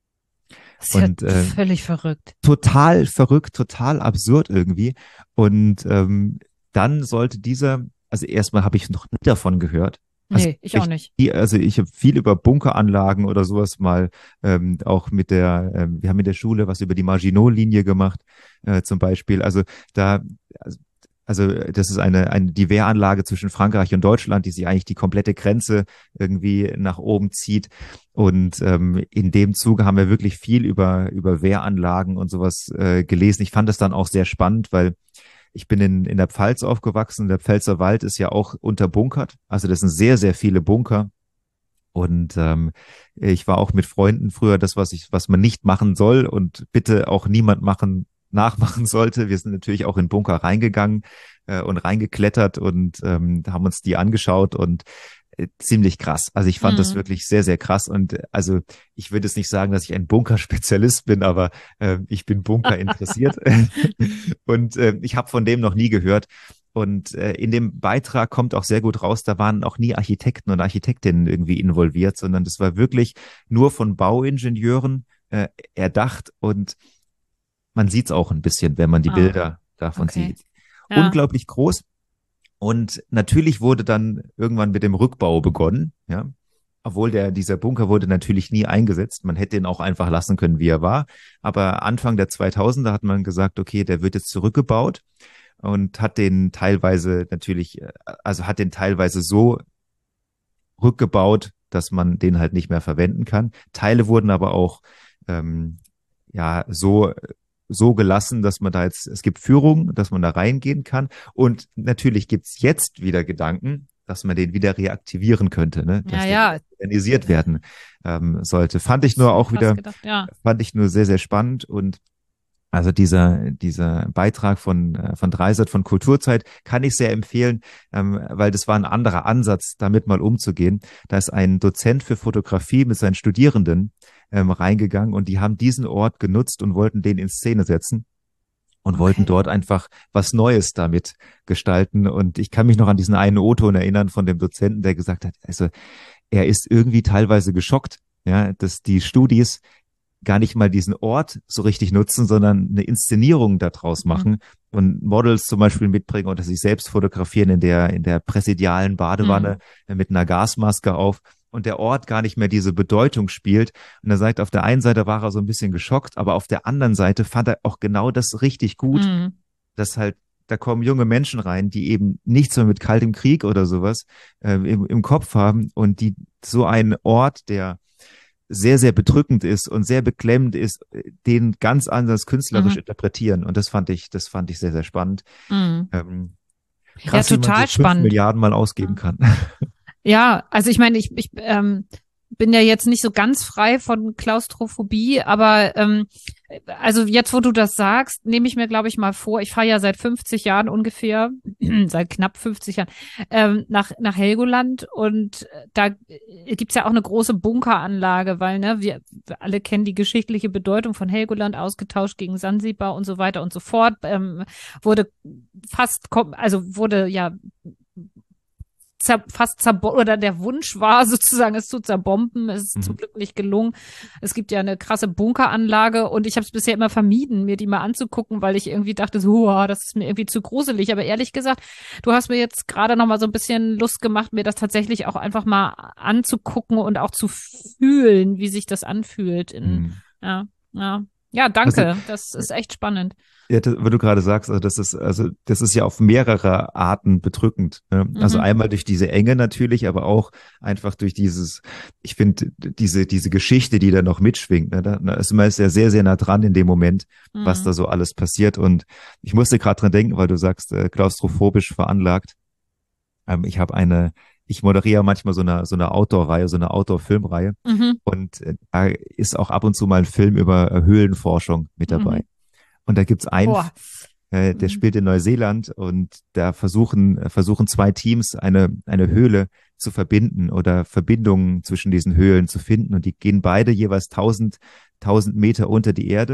Das ist ja Und äh, völlig verrückt. total verrückt, total absurd irgendwie. Und ähm, dann sollte dieser, also erstmal habe ich noch nie davon gehört. Also Nee, ich auch ich, nicht. also ich habe viel über Bunkeranlagen oder sowas mal ähm, auch mit der, ähm, wir haben in der Schule was über die Maginot-Linie gemacht, äh, zum Beispiel. Also da, also also das ist eine, eine die Wehranlage zwischen Frankreich und Deutschland, die sich eigentlich die komplette Grenze irgendwie nach oben zieht. Und ähm, in dem Zuge haben wir wirklich viel über, über Wehranlagen und sowas äh, gelesen. Ich fand das dann auch sehr spannend, weil ich bin in, in der Pfalz aufgewachsen. Der Pfälzer Wald ist ja auch unterbunkert. Also das sind sehr, sehr viele Bunker. Und ähm, ich war auch mit Freunden früher das, was ich, was man nicht machen soll und bitte auch niemand machen, nachmachen sollte. Wir sind natürlich auch in Bunker reingegangen äh, und reingeklettert und ähm, haben uns die angeschaut und äh, ziemlich krass. Also ich fand das Mhm. wirklich sehr, sehr krass. Und äh, also ich würde jetzt nicht sagen, dass ich ein Bunkerspezialist bin, aber äh, ich bin Bunker interessiert. Und äh, ich habe von dem noch nie gehört. Und äh, in dem Beitrag kommt auch sehr gut raus, da waren auch nie Architekten und Architektinnen irgendwie involviert, sondern das war wirklich nur von Bauingenieuren äh, erdacht, und man sieht es auch ein bisschen, wenn man die Ah, Bilder davon okay. sieht. Ja. Unglaublich groß. Und natürlich wurde dann irgendwann mit dem Rückbau begonnen, ja. Obwohl der, dieser Bunker wurde natürlich nie eingesetzt. Man hätte ihn auch einfach lassen können, wie er war. Aber Anfang der zweitausender hat man gesagt, okay, der wird jetzt zurückgebaut, und hat den teilweise natürlich, äh, also hat den teilweise so rückgebaut, dass man den halt nicht mehr verwenden kann. Teile wurden aber auch ähm, ja so so gelassen, dass man da jetzt, es gibt Führungen, dass man da reingehen kann. Und natürlich gibt's jetzt wieder Gedanken, dass man den wieder reaktivieren könnte, ne? Ja, Dass der wieder ja. modernisiert werden ähm, sollte. Fand ich Das nur hätte ich auch fast wieder, gedacht, ja. fand ich nur sehr, sehr spannend. Und also dieser, dieser Beitrag von, äh, von Dreisat von Kulturzeit kann ich sehr empfehlen, ähm, weil das war ein anderer Ansatz, damit mal umzugehen. Da ist ein Dozent für Fotografie mit seinen Studierenden ähm, reingegangen, und die haben diesen Ort genutzt und wollten den in Szene setzen und wollten Okay. dort einfach was Neues damit gestalten. Und ich kann mich noch an diesen einen O-Ton erinnern von dem Dozenten, der gesagt hat, also er ist irgendwie teilweise geschockt, ja, dass die Studis gar nicht mal diesen Ort so richtig nutzen, sondern eine Inszenierung daraus Mhm. machen und Models zum Beispiel mitbringen oder sich selbst fotografieren in der, in der präsidialen Badewanne Mhm. mit einer Gasmaske auf, und der Ort gar nicht mehr diese Bedeutung spielt. Und er sagt, auf der einen Seite war er so ein bisschen geschockt, aber auf der anderen Seite fand er auch genau das richtig gut, Mhm. dass halt da kommen junge Menschen rein, die eben nichts mehr mit kaltem Krieg oder sowas äh, im, im Kopf haben, und die so einen Ort, der sehr, sehr bedrückend ist und sehr beklemmend ist, den ganz anders künstlerisch Mhm. interpretieren. Und das fand ich, das fand ich sehr, sehr spannend. Mhm. Ähm, Ja, krass, wie man so total fünf spannend. Milliarden mal ausgeben Ja. kann. Ja, also ich meine, ich, ich ähm, bin ja jetzt nicht so ganz frei von Klaustrophobie, aber ähm, also jetzt, wo du das sagst, nehme ich mir, glaube ich, mal vor, ich fahre ja seit fünfzig Jahren ungefähr, seit knapp fünfzig Jahren, ähm, nach, nach Helgoland, und da gibt's ja auch eine große Bunkeranlage, weil ne, wir, wir alle kennen die geschichtliche Bedeutung von Helgoland, ausgetauscht gegen Sansibar und so weiter und so fort, ähm, wurde fast, kom- also wurde ja zer fast zerbombt, oder der Wunsch war sozusagen, es zu zerbomben. Es ist zum Mhm. Glück nicht gelungen. Es gibt ja eine krasse Bunkeranlage, und ich habe es bisher immer vermieden, mir die mal anzugucken, weil ich irgendwie dachte, so, oh, das ist mir irgendwie zu gruselig. Aber ehrlich gesagt, du hast mir jetzt gerade noch mal so ein bisschen Lust gemacht, mir das tatsächlich auch einfach mal anzugucken und auch zu fühlen, wie sich das anfühlt. In, Mhm. ja, ja, ja, Also, danke. Das ist echt spannend. ja, das, weil du gerade sagst, also das ist, also das ist ja auf mehrere Arten bedrückend. Ne? Also Mhm. einmal durch diese Enge natürlich, aber auch einfach durch dieses, ich finde, diese, diese Geschichte, die da noch mitschwingt. Ne? Da, da ist man ist ja sehr, sehr nah dran in dem Moment, was Mhm. da so alles passiert. Und ich musste gerade dran denken, weil du sagst, äh, klaustrophobisch veranlagt. Ähm, ich habe eine, ich moderiere manchmal so eine, so eine Outdoor-Reihe, so eine Outdoor-Filmreihe. Mhm. Und äh, da ist auch ab und zu mal ein Film über äh, Höhlenforschung mit Mhm. dabei. Und da gibt's einen, Boah. äh, der Mhm. spielt in Neuseeland, und da versuchen, äh, versuchen zwei Teams eine, eine Höhle zu verbinden oder Verbindungen zwischen diesen Höhlen zu finden. Und die gehen beide jeweils tausend, tausend Meter unter die Erde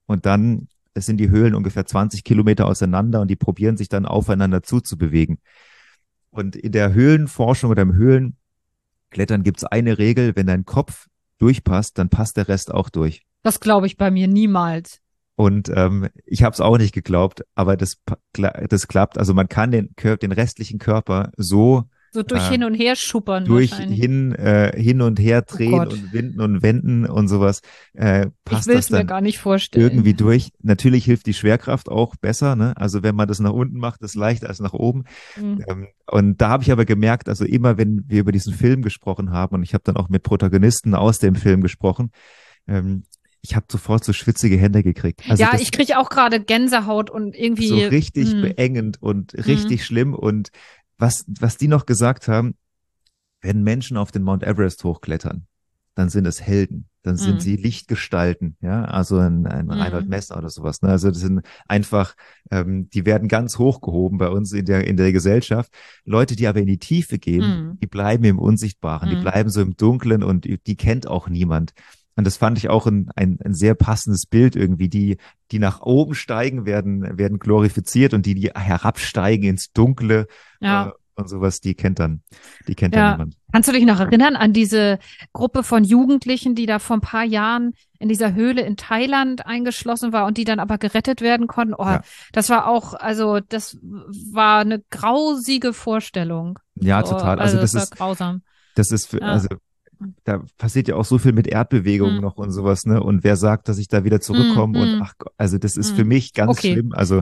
und dann sind die Höhlen ungefähr zwanzig Kilometer auseinander und die probieren sich dann aufeinander zuzubewegen. Und in der Höhlenforschung oder im Höhlenklettern gibt es eine Regel: Wenn dein Kopf durchpasst, dann passt der Rest auch durch. Das glaube ich bei mir niemals. Und ähm, ich habe es auch nicht geglaubt, aber das, das klappt. Also man kann den, den restlichen Körper so So durch äh, hin und her schuppern durch wahrscheinlich. hin, äh, hin und her Oh drehen Gott. und winden und wenden und sowas, äh, Ich passt will das es mir dann gar nicht vorstellen. irgendwie durch. Natürlich hilft die Schwerkraft auch besser, ne? Also wenn man das nach unten macht, ist leichter als nach oben. Hm. Ähm, und da habe ich aber gemerkt, also immer wenn wir über diesen Film gesprochen haben, und ich habe dann auch mit Protagonisten aus dem Film gesprochen, ähm, ich habe sofort so schwitzige Hände gekriegt. Also Ja, das ich kriege auch gerade Gänsehaut und so irgendwie. richtig Hm, beengend und hm, richtig schlimm. Und was, was die noch gesagt haben: Wenn Menschen auf den Mount Everest hochklettern, dann sind es Helden, dann sind hm, sie Lichtgestalten, ja, also ein, ein Reinhold hm. Messner oder sowas. Ne? Also das sind einfach, ähm, die werden ganz hochgehoben bei uns in der in der Gesellschaft. Leute, die aber in die Tiefe gehen, Hm, die bleiben im Unsichtbaren, die hm. bleiben so im Dunklen und die, die kennt auch niemand. Und das fand ich auch ein, ein, ein sehr passendes Bild irgendwie. Die, die nach oben steigen, werden, werden glorifiziert, und die, die herabsteigen ins Dunkle, äh, Ja, und sowas, die kennt dann, die kennt dann ja. niemand. Kannst du dich noch erinnern an diese Gruppe von Jugendlichen, die da vor ein paar Jahren in dieser Höhle in Thailand eingeschlossen war und die dann aber gerettet werden konnten? Oh, Ja. das war auch, also das war eine grausige Vorstellung. Ja, So, total. Also also das das war ist, grausam. das ist, für, Ja. also da passiert ja auch so viel mit Erdbewegungen Hm, noch und sowas, ne? Und wer sagt, dass ich da wieder hm, zurückkomme? Und hm, ach Gott, also das ist für hm. mich ganz Okay. schlimm. Also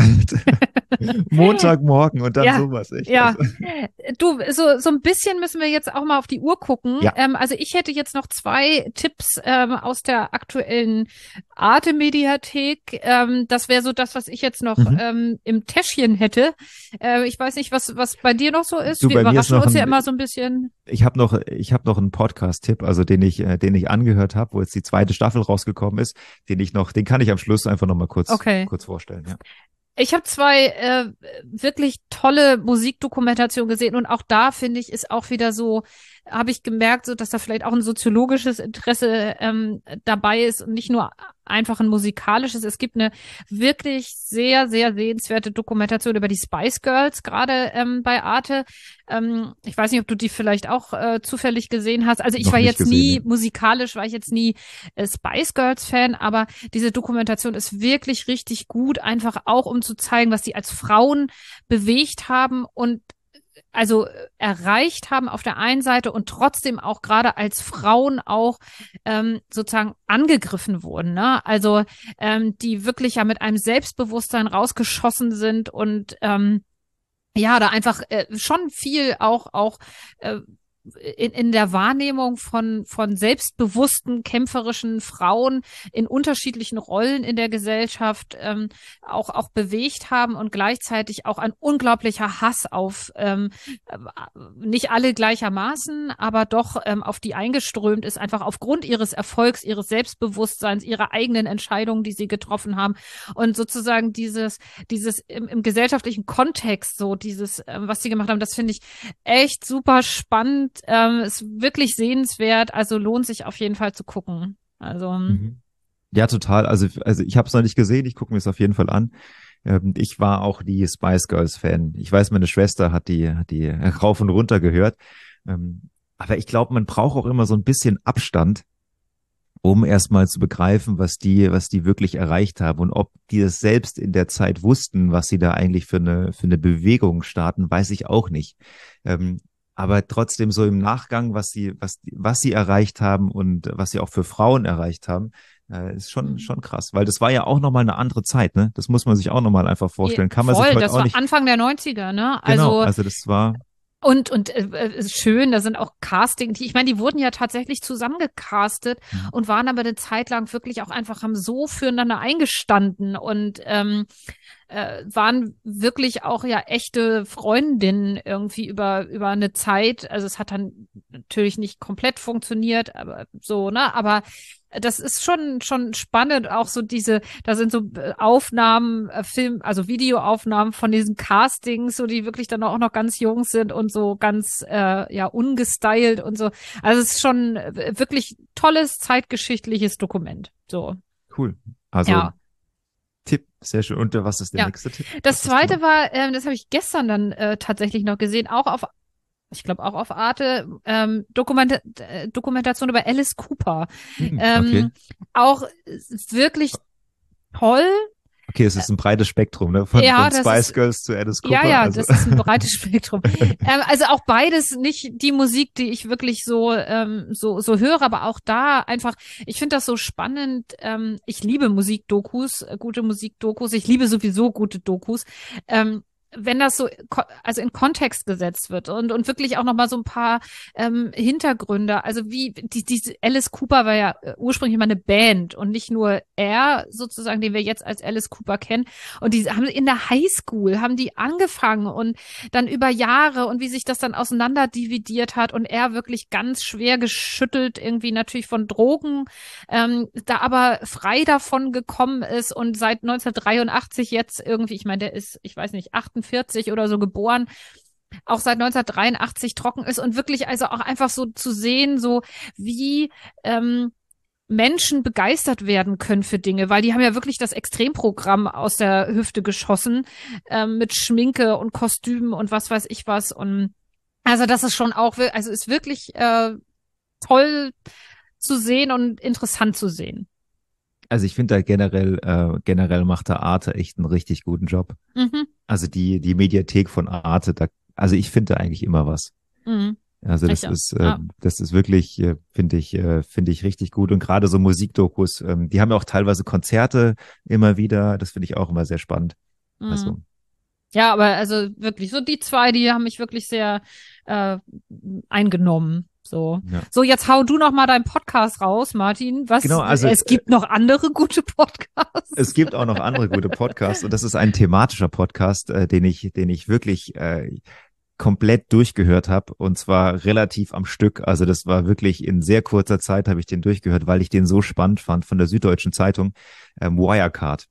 Montagmorgen und dann Ja, sowas, echt. ja. Also Du, so, so ein bisschen müssen wir jetzt auch mal auf die Uhr gucken. ja. Ähm, also ich hätte jetzt noch zwei Tipps ähm, aus der aktuellen Arte-Mediathek. Ähm, das wäre so das, was ich jetzt noch Mhm. ähm, im Täschchen hätte. Äh, ich weiß nicht, was, was bei dir noch so ist. Du, Wir bei mir ist überraschen noch uns ja ein, immer so ein bisschen. ich habe noch, ich habe noch einen Podcast-Tipp, also den ich, äh, den ich angehört habe, wo jetzt die zweite Staffel rausgekommen ist, den ich noch, den kann ich am Schluss einfach noch mal kurz, Okay. kurz vorstellen. Ja. Ich habe zwei äh, wirklich tolle Musikdokumentationen gesehen und auch da finde ich, ist auch wieder so, habe ich gemerkt, so dass da vielleicht auch ein soziologisches Interesse ähm, dabei ist und nicht nur einfach ein musikalisches. Es gibt eine wirklich sehr, sehr sehenswerte Dokumentation über die Spice Girls, gerade ähm, bei Arte. Ähm, ich weiß nicht, ob du die vielleicht auch äh, zufällig gesehen hast. Also ich Noch war nicht jetzt gesehen. nie Nee. musikalisch, war ich jetzt nie äh, Spice Girls Fan, aber diese Dokumentation ist wirklich richtig gut, einfach auch um zu zeigen, was sie als Frauen bewegt haben und also erreicht haben auf der einen Seite und trotzdem auch gerade als Frauen auch ähm, sozusagen angegriffen wurden, ne? Also ähm, die wirklich ja mit einem Selbstbewusstsein rausgeschossen sind und ähm, ja, da einfach äh, schon viel auch auch äh, in, in der Wahrnehmung von, von selbstbewussten, kämpferischen Frauen in unterschiedlichen Rollen in der Gesellschaft ähm, auch, auch bewegt haben und gleichzeitig auch ein unglaublicher Hass auf, ähm, äh, nicht alle gleichermaßen, aber doch ähm, auf die eingeströmt ist, einfach aufgrund ihres Erfolgs, ihres Selbstbewusstseins, ihrer eigenen Entscheidungen, die sie getroffen haben und sozusagen dieses, dieses im, im gesellschaftlichen Kontext, so dieses, ähm, was sie gemacht haben, das finde ich echt super spannend. Ähm, ist wirklich sehenswert, also lohnt sich auf jeden Fall zu gucken. Also Mhm. Ja, total. Also, also ich habe es noch nicht gesehen, ich gucke mir es auf jeden Fall an. Ähm, ich war auch die Spice Girls Fan. Ich weiß, meine Schwester hat die, hat die rauf und runter gehört. Ähm, aber ich glaube, man braucht auch immer so ein bisschen Abstand, um erstmal zu begreifen, was die, was die wirklich erreicht haben und ob die es selbst in der Zeit wussten, was sie da eigentlich für eine, für eine Bewegung starten, weiß ich auch nicht. Ähm, aber trotzdem so im Nachgang, was sie, was, was sie erreicht haben und was sie auch für Frauen erreicht haben, äh, ist schon, schon krass, weil das war ja auch nochmal eine andere Zeit, ne? Das muss man sich auch nochmal einfach vorstellen. Kann man sich voll, heute das auch war nicht, Anfang der Neunziger, ne? genau, Also also das war, und und äh, ist schön, da sind auch Casting, die, ich meine, die wurden ja tatsächlich zusammengecastet mhm. und waren aber eine Zeit lang wirklich auch einfach, haben so füreinander eingestanden und ähm, äh, waren wirklich auch ja echte Freundinnen irgendwie über über eine Zeit. Also es hat dann natürlich nicht komplett funktioniert, aber so, ne? Aber das ist schon schon spannend, auch so diese, da sind so äh, Aufnahmen, äh, Film, also Videoaufnahmen von diesen Castings, so die wirklich dann auch noch ganz jung sind und so ganz äh, ja ungestylt und so. Also es ist schon äh, wirklich tolles zeitgeschichtliches Dokument. So. Cool. Also Ja. Tipp, sehr schön. Und äh, was ist der Ja. nächste Tipp? Das Was hast du zweite noch? war, ähm, das habe ich gestern dann äh, tatsächlich noch gesehen, auch auf, ich glaube auch auf Arte, ähm, Dokument äh, Dokumentation über Alice Cooper. Hm, okay. Ähm, auch wirklich toll. Okay, es ist ein breites Spektrum, ne? Von, Ja, von das ist Spice Girls zu Alice Ja, Cooper. ja, Also das ist ein breites Spektrum. Ähm, also auch beides nicht die Musik, die ich wirklich so ähm, so so höre, aber auch da einfach. Ich finde das so spannend. Ähm, ich liebe Musikdokus, äh, gute Musikdokus. Ich liebe sowieso gute Dokus. Ähm, wenn das so ko- also in Kontext gesetzt wird und und wirklich auch noch mal so ein paar ähm, Hintergründe. Also wie die diese Alice Cooper war ja äh, ursprünglich mal eine Band und nicht nur er sozusagen, den wir jetzt als Alice Cooper kennen. Und die haben in der Highschool, haben die angefangen und dann über Jahre und wie sich das dann auseinander dividiert hat und er wirklich ganz schwer geschüttelt irgendwie natürlich von Drogen, ähm, da aber frei davon gekommen ist und seit neunzehnhundertdreiundachtzig jetzt irgendwie, ich meine, der ist, ich weiß nicht, achtundvierzig oder so geboren, auch seit neunzehnhundertdreiundachtzig trocken ist und wirklich also auch einfach so zu sehen, so wie ähm, Menschen begeistert werden können für Dinge, weil die haben ja wirklich das Extremprogramm aus der Hüfte geschossen, ähm, mit Schminke und Kostümen und was weiß ich was. Und also das ist schon auch, wir- also ist wirklich äh, toll zu sehen und interessant zu sehen. Also ich finde da generell, äh, generell macht der Arte echt einen richtig guten Job. Mhm. Also die, die Mediathek von Arte, da, also ich finde da eigentlich immer was. Mhm. Also das Sicher. ist, äh, Ja. das ist wirklich, äh, finde ich, äh, finde ich richtig gut. Und gerade so Musikdokus, ähm, die haben ja auch teilweise Konzerte immer wieder. Das finde ich auch immer sehr spannend. Mhm. Also, Ja, aber also wirklich, so die zwei, die haben mich wirklich sehr äh, eingenommen. So. ja. So, jetzt hau du noch mal deinen Podcast raus, Martin. Was, Genau, also es äh, gibt noch andere gute Podcasts. es gibt auch noch andere gute Podcasts und das ist ein thematischer Podcast, äh, den ich, den ich wirklich äh, komplett durchgehört habe und zwar relativ am Stück. Also das war wirklich in sehr kurzer Zeit habe ich den durchgehört, weil ich den so spannend fand von der Süddeutschen Zeitung. Ähm, Wirecard.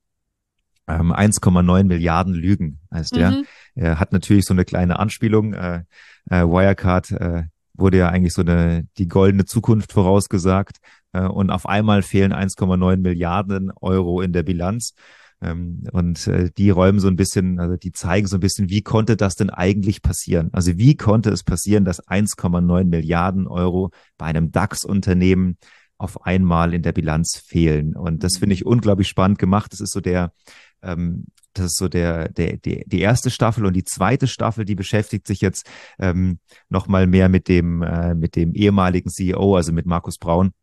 Ähm, eins Komma neun Milliarden Lügen heißt der. Mhm. Er hat natürlich so eine kleine Anspielung. Äh, äh, Wirecard äh, wurde ja eigentlich so eine die goldene Zukunft vorausgesagt äh, und auf einmal fehlen eins Komma neun Milliarden Euro in der Bilanz. Ähm, und äh, die räumen so ein bisschen, also die zeigen so ein bisschen, wie konnte das denn eigentlich passieren? Also wie konnte es passieren, dass eins Komma neun Milliarden Euro bei einem DAX-Unternehmen auf einmal in der Bilanz fehlen? Und das finde ich unglaublich spannend gemacht. Das ist so der ähm, das ist so der, der, der, die erste Staffel und die zweite Staffel, die beschäftigt sich jetzt ähm, nochmal mehr mit dem, äh, mit dem ehemaligen C E O, also mit Markus Braun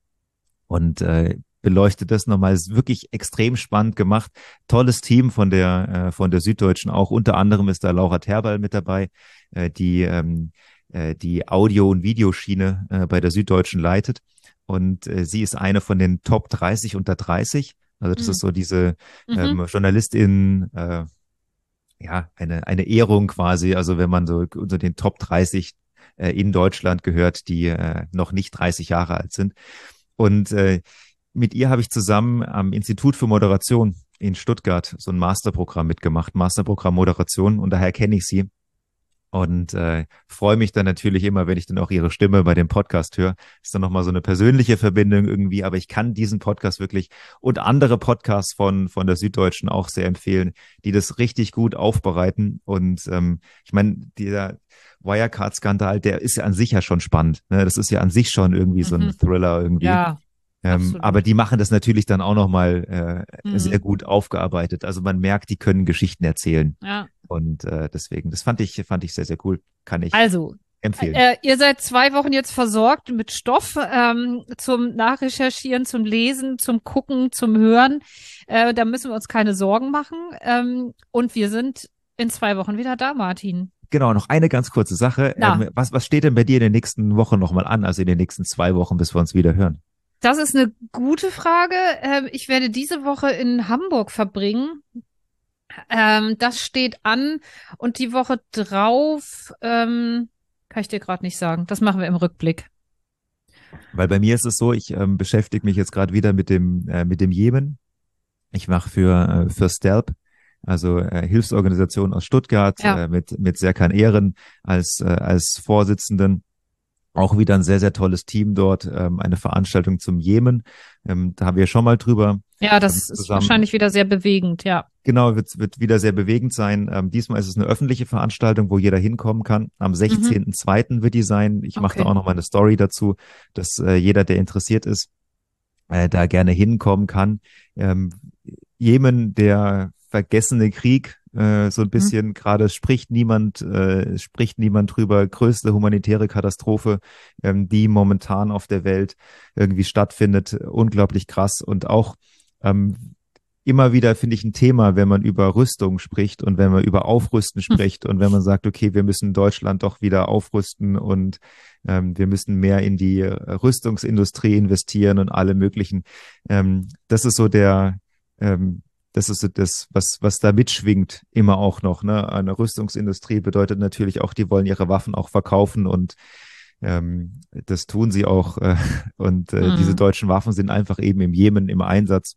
und äh, beleuchtet das nochmal. Ist wirklich extrem spannend gemacht. Tolles Team von der, äh, von der Süddeutschen auch. Unter anderem ist da Laura Terberl mit dabei, äh, die, ähm, äh, die Audio- und Videoschiene äh, bei der Süddeutschen leitet. Und äh, sie ist eine von den Top dreißig unter dreißig. Also das ist Mhm. so diese Mhm. ähm, Journalistin, äh, ja, eine, eine Ehrung quasi. Also wenn man so unter den Top dreißig äh, in Deutschland gehört, die äh, noch nicht dreißig Jahre alt sind. Und äh, mit ihr habe ich zusammen am Institut für Moderation in Stuttgart so ein Masterprogramm mitgemacht, Masterprogramm Moderation. Und daher kenne ich sie. Und äh, freue mich dann natürlich immer, wenn ich dann auch ihre Stimme bei dem Podcast höre. Ist dann nochmal so eine persönliche Verbindung irgendwie, aber ich kann diesen Podcast wirklich und andere Podcasts von, von der Süddeutschen auch sehr empfehlen, die das richtig gut aufbereiten. Und ähm, ich meine, dieser Wirecard-Skandal, der ist ja an sich ja schon spannend. Ne? Das ist ja an sich schon irgendwie so ein Mhm. Thriller irgendwie. Ja, Ähm, aber absolut. die machen das natürlich dann auch nochmal äh, sehr Mhm. gut aufgearbeitet. Also man merkt, die können Geschichten erzählen. Ja. Und äh, deswegen, das fand ich, fand ich sehr, sehr cool. Kann ich Also, empfehlen. äh, ihr seid zwei Wochen jetzt versorgt mit Stoff ähm, zum Nachrecherchieren, zum Lesen, zum Gucken, zum Hören. Äh, da müssen wir uns keine Sorgen machen. Ähm, und wir sind in zwei Wochen wieder da, Martin. Genau, noch eine ganz kurze Sache. Na, Ähm, was, was steht denn bei dir in den nächsten Wochen nochmal an, also in den nächsten zwei Wochen, bis wir uns wieder hören? das ist eine gute Frage. Ähm, ich werde diese Woche in Hamburg verbringen. Ähm, das steht an. Und die Woche drauf, ähm, kann ich dir gerade nicht sagen. Das machen wir im Rückblick. Weil bei mir ist es so, ich ähm, beschäftige mich jetzt gerade wieder mit dem, äh, mit dem Jemen. Ich mache für, äh, für STELP, also äh, Hilfsorganisation aus Stuttgart, Ja. äh, mit, mit Serkan Ehren als, äh, als Vorsitzenden. Auch wieder ein sehr, sehr tolles Team dort, ähm, eine Veranstaltung zum Jemen. Ähm, da haben wir schon mal drüber. Ja, das ist zusammen. Wahrscheinlich wieder sehr bewegend, ja. Genau, wird, wird wieder sehr bewegend sein. Ähm, diesmal ist es eine öffentliche Veranstaltung, wo jeder hinkommen kann. Am sechzehnten zweiten wird die sein. Ich mache Okay. da auch noch mal eine Story dazu, dass äh, jeder, der interessiert ist, äh, da gerne hinkommen kann. Ähm, Jemen, der vergessene Krieg, äh, so ein bisschen, mhm. gerade spricht niemand, äh, spricht niemand drüber. Größte humanitäre Katastrophe, ähm, die momentan auf der Welt irgendwie stattfindet. Unglaublich krass und auch ähm, immer wieder, finde ich, ein Thema, wenn man über Rüstung spricht und wenn man über Aufrüsten spricht und wenn man sagt, okay, wir müssen Deutschland doch wieder aufrüsten und ähm, wir müssen mehr in die Rüstungsindustrie investieren und alle möglichen. Ähm, das ist so der, ähm, das ist so das, was, was da mitschwingt, immer auch noch. Ne? Eine Rüstungsindustrie bedeutet natürlich auch, die wollen ihre Waffen auch verkaufen und ähm, das tun sie auch. Äh, und äh, mhm. diese deutschen Waffen sind einfach eben im Jemen im Einsatz.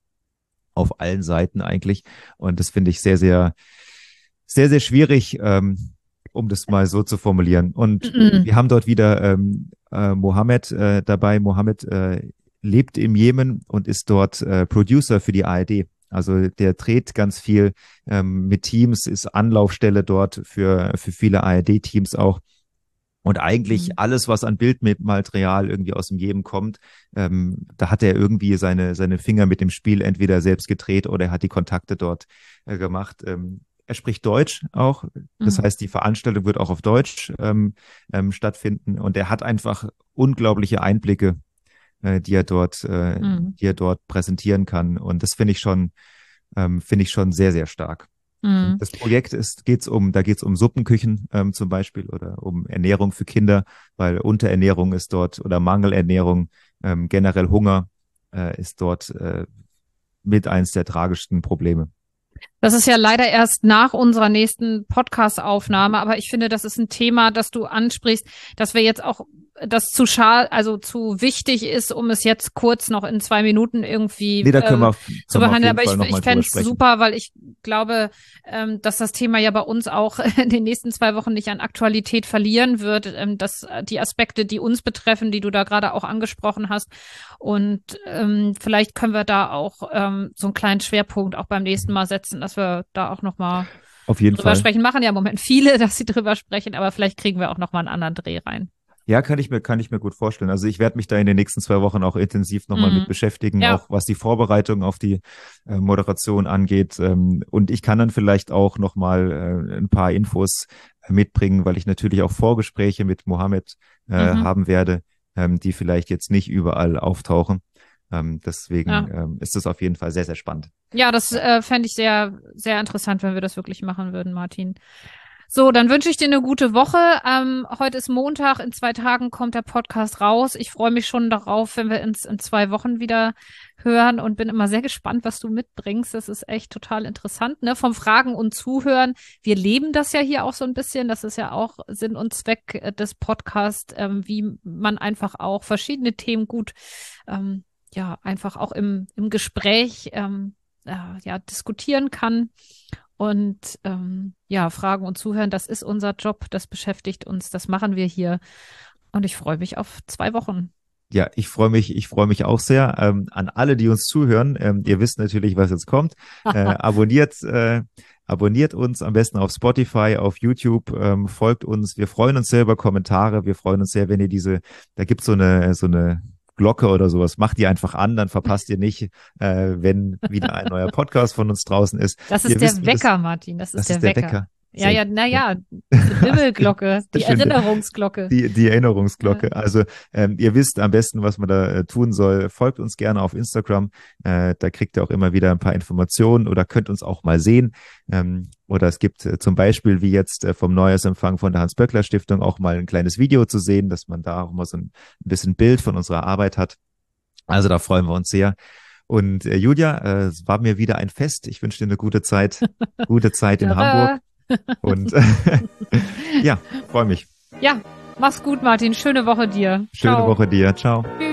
Auf allen Seiten eigentlich. Und das finde ich sehr, sehr, sehr, sehr schwierig, ähm, um das mal so zu formulieren. Und mhm. wir haben dort wieder ähm, äh, Mohammed äh, dabei. Mohammed äh, lebt im Jemen und ist dort äh, Producer für die A R D. Also der dreht ganz viel ähm, mit Teams, ist Anlaufstelle dort für, für viele A R D-Teams auch. Und eigentlich mhm. alles, was an Bildmaterial irgendwie aus dem Jemen kommt, ähm, da hat er irgendwie seine seine Finger mit dem Spiel entweder selbst gedreht oder er hat die Kontakte dort äh, gemacht. Ähm, er spricht Deutsch auch, das mhm. heißt, die Veranstaltung wird auch auf Deutsch ähm, ähm, stattfinden und er hat einfach unglaubliche Einblicke, äh, die er dort, äh, mhm. die er dort präsentieren kann. Und das finde ich schon, ähm, finde ich schon sehr, sehr stark. Mhm. Das Projekt ist, geht's um, da geht's um Suppenküchen ähm, zum Beispiel oder um Ernährung für Kinder, weil Unterernährung ist dort oder Mangelernährung, ähm, generell Hunger äh, ist dort äh, mit eins der tragischsten Probleme. Das ist ja leider erst nach unserer nächsten Podcast-Aufnahme, aber ich finde, das ist ein Thema, das du ansprichst, dass wir jetzt auch das zu schade, also zu wichtig ist, um es jetzt kurz noch in zwei Minuten irgendwie nee, da können wir auf, ähm, zu behandeln. Aber ich, ich fände es sprechen. super, weil ich glaube, ähm, dass das Thema ja bei uns auch in den nächsten zwei Wochen nicht an Aktualität verlieren wird, ähm, dass die Aspekte, die uns betreffen, die du da gerade auch angesprochen hast. Und ähm, vielleicht können wir da auch ähm, so einen kleinen Schwerpunkt auch beim nächsten Mal setzen, dass wir da auch nochmal drüber Fall. sprechen. Machen ja im Moment viele, dass sie drüber sprechen, aber vielleicht kriegen wir auch nochmal einen anderen Dreh rein. Ja, kann ich mir, kann ich mir gut vorstellen. Also ich werde mich da in den nächsten zwei Wochen auch intensiv nochmal mhm. mit beschäftigen, ja. auch was die Vorbereitung auf die äh, Moderation angeht. Ähm, und ich kann dann vielleicht auch nochmal äh, ein paar Infos äh, mitbringen, weil ich natürlich auch Vorgespräche mit Mohammed äh, mhm. haben werde, ähm, die vielleicht jetzt nicht überall auftauchen. Ähm, deswegen ja. ähm, ist das auf jeden Fall sehr, sehr spannend. Ja, das äh, fände ich sehr, sehr interessant, wenn wir das wirklich machen würden, Martin. So, dann wünsche ich dir eine gute Woche. Ähm, heute ist Montag, in zwei Tagen kommt der Podcast raus. Ich freue mich schon darauf, wenn wir uns in zwei Wochen wieder hören und bin immer sehr gespannt, was du mitbringst. Das ist echt total interessant, ne? Vom Fragen und Zuhören. Wir leben das ja hier auch so ein bisschen. Das ist ja auch Sinn und Zweck des Podcasts, ähm, wie man einfach auch verschiedene Themen gut, ähm, ja, einfach auch im, im Gespräch, ähm, äh, ja, diskutieren kann. Und ähm, ja, Fragen und Zuhören, das ist unser Job, das beschäftigt uns, das machen wir hier. Und ich freue mich auf zwei Wochen. Ja, ich freue mich, ich freue mich auch sehr. Ähm, an alle, die uns zuhören, ähm, ihr wisst natürlich, was jetzt kommt. Äh, abonniert, äh, abonniert uns am besten auf Spotify, auf YouTube, ähm, folgt uns. Wir freuen uns sehr über Kommentare. Wir freuen uns sehr, wenn ihr diese, da gibt's so eine, so eine Glocke oder sowas, macht die einfach an, dann verpasst ihr nicht, äh, wenn wieder ein neuer Podcast von uns draußen ist. Das ist ihr der wisst, Wecker, das, Martin, das ist, das der, ist der Wecker. Wecker. Ja, ja, naja, die Bimmelglocke, die Erinnerungsglocke. Die, die Erinnerungsglocke. Ja. Also ähm, ihr wisst am besten, was man da äh, tun soll. Folgt uns gerne auf Instagram. Äh, da kriegt ihr auch immer wieder ein paar Informationen oder könnt uns auch mal sehen. Ähm, oder es gibt äh, zum Beispiel, wie jetzt äh, vom Neujahrsempfang von der Hans-Böckler-Stiftung, auch mal ein kleines Video zu sehen, dass man da auch mal so ein, ein bisschen Bild von unserer Arbeit hat. Also da freuen wir uns sehr. Und äh, Julia, äh, es war mir wieder ein Fest. Ich wünsche dir eine gute Zeit, gute Zeit in Hamburg. Und ja, freue mich. Ja, mach's gut, Martin. Schöne Woche dir. Schöne Ciao. Woche dir. Ciao. Tschüss.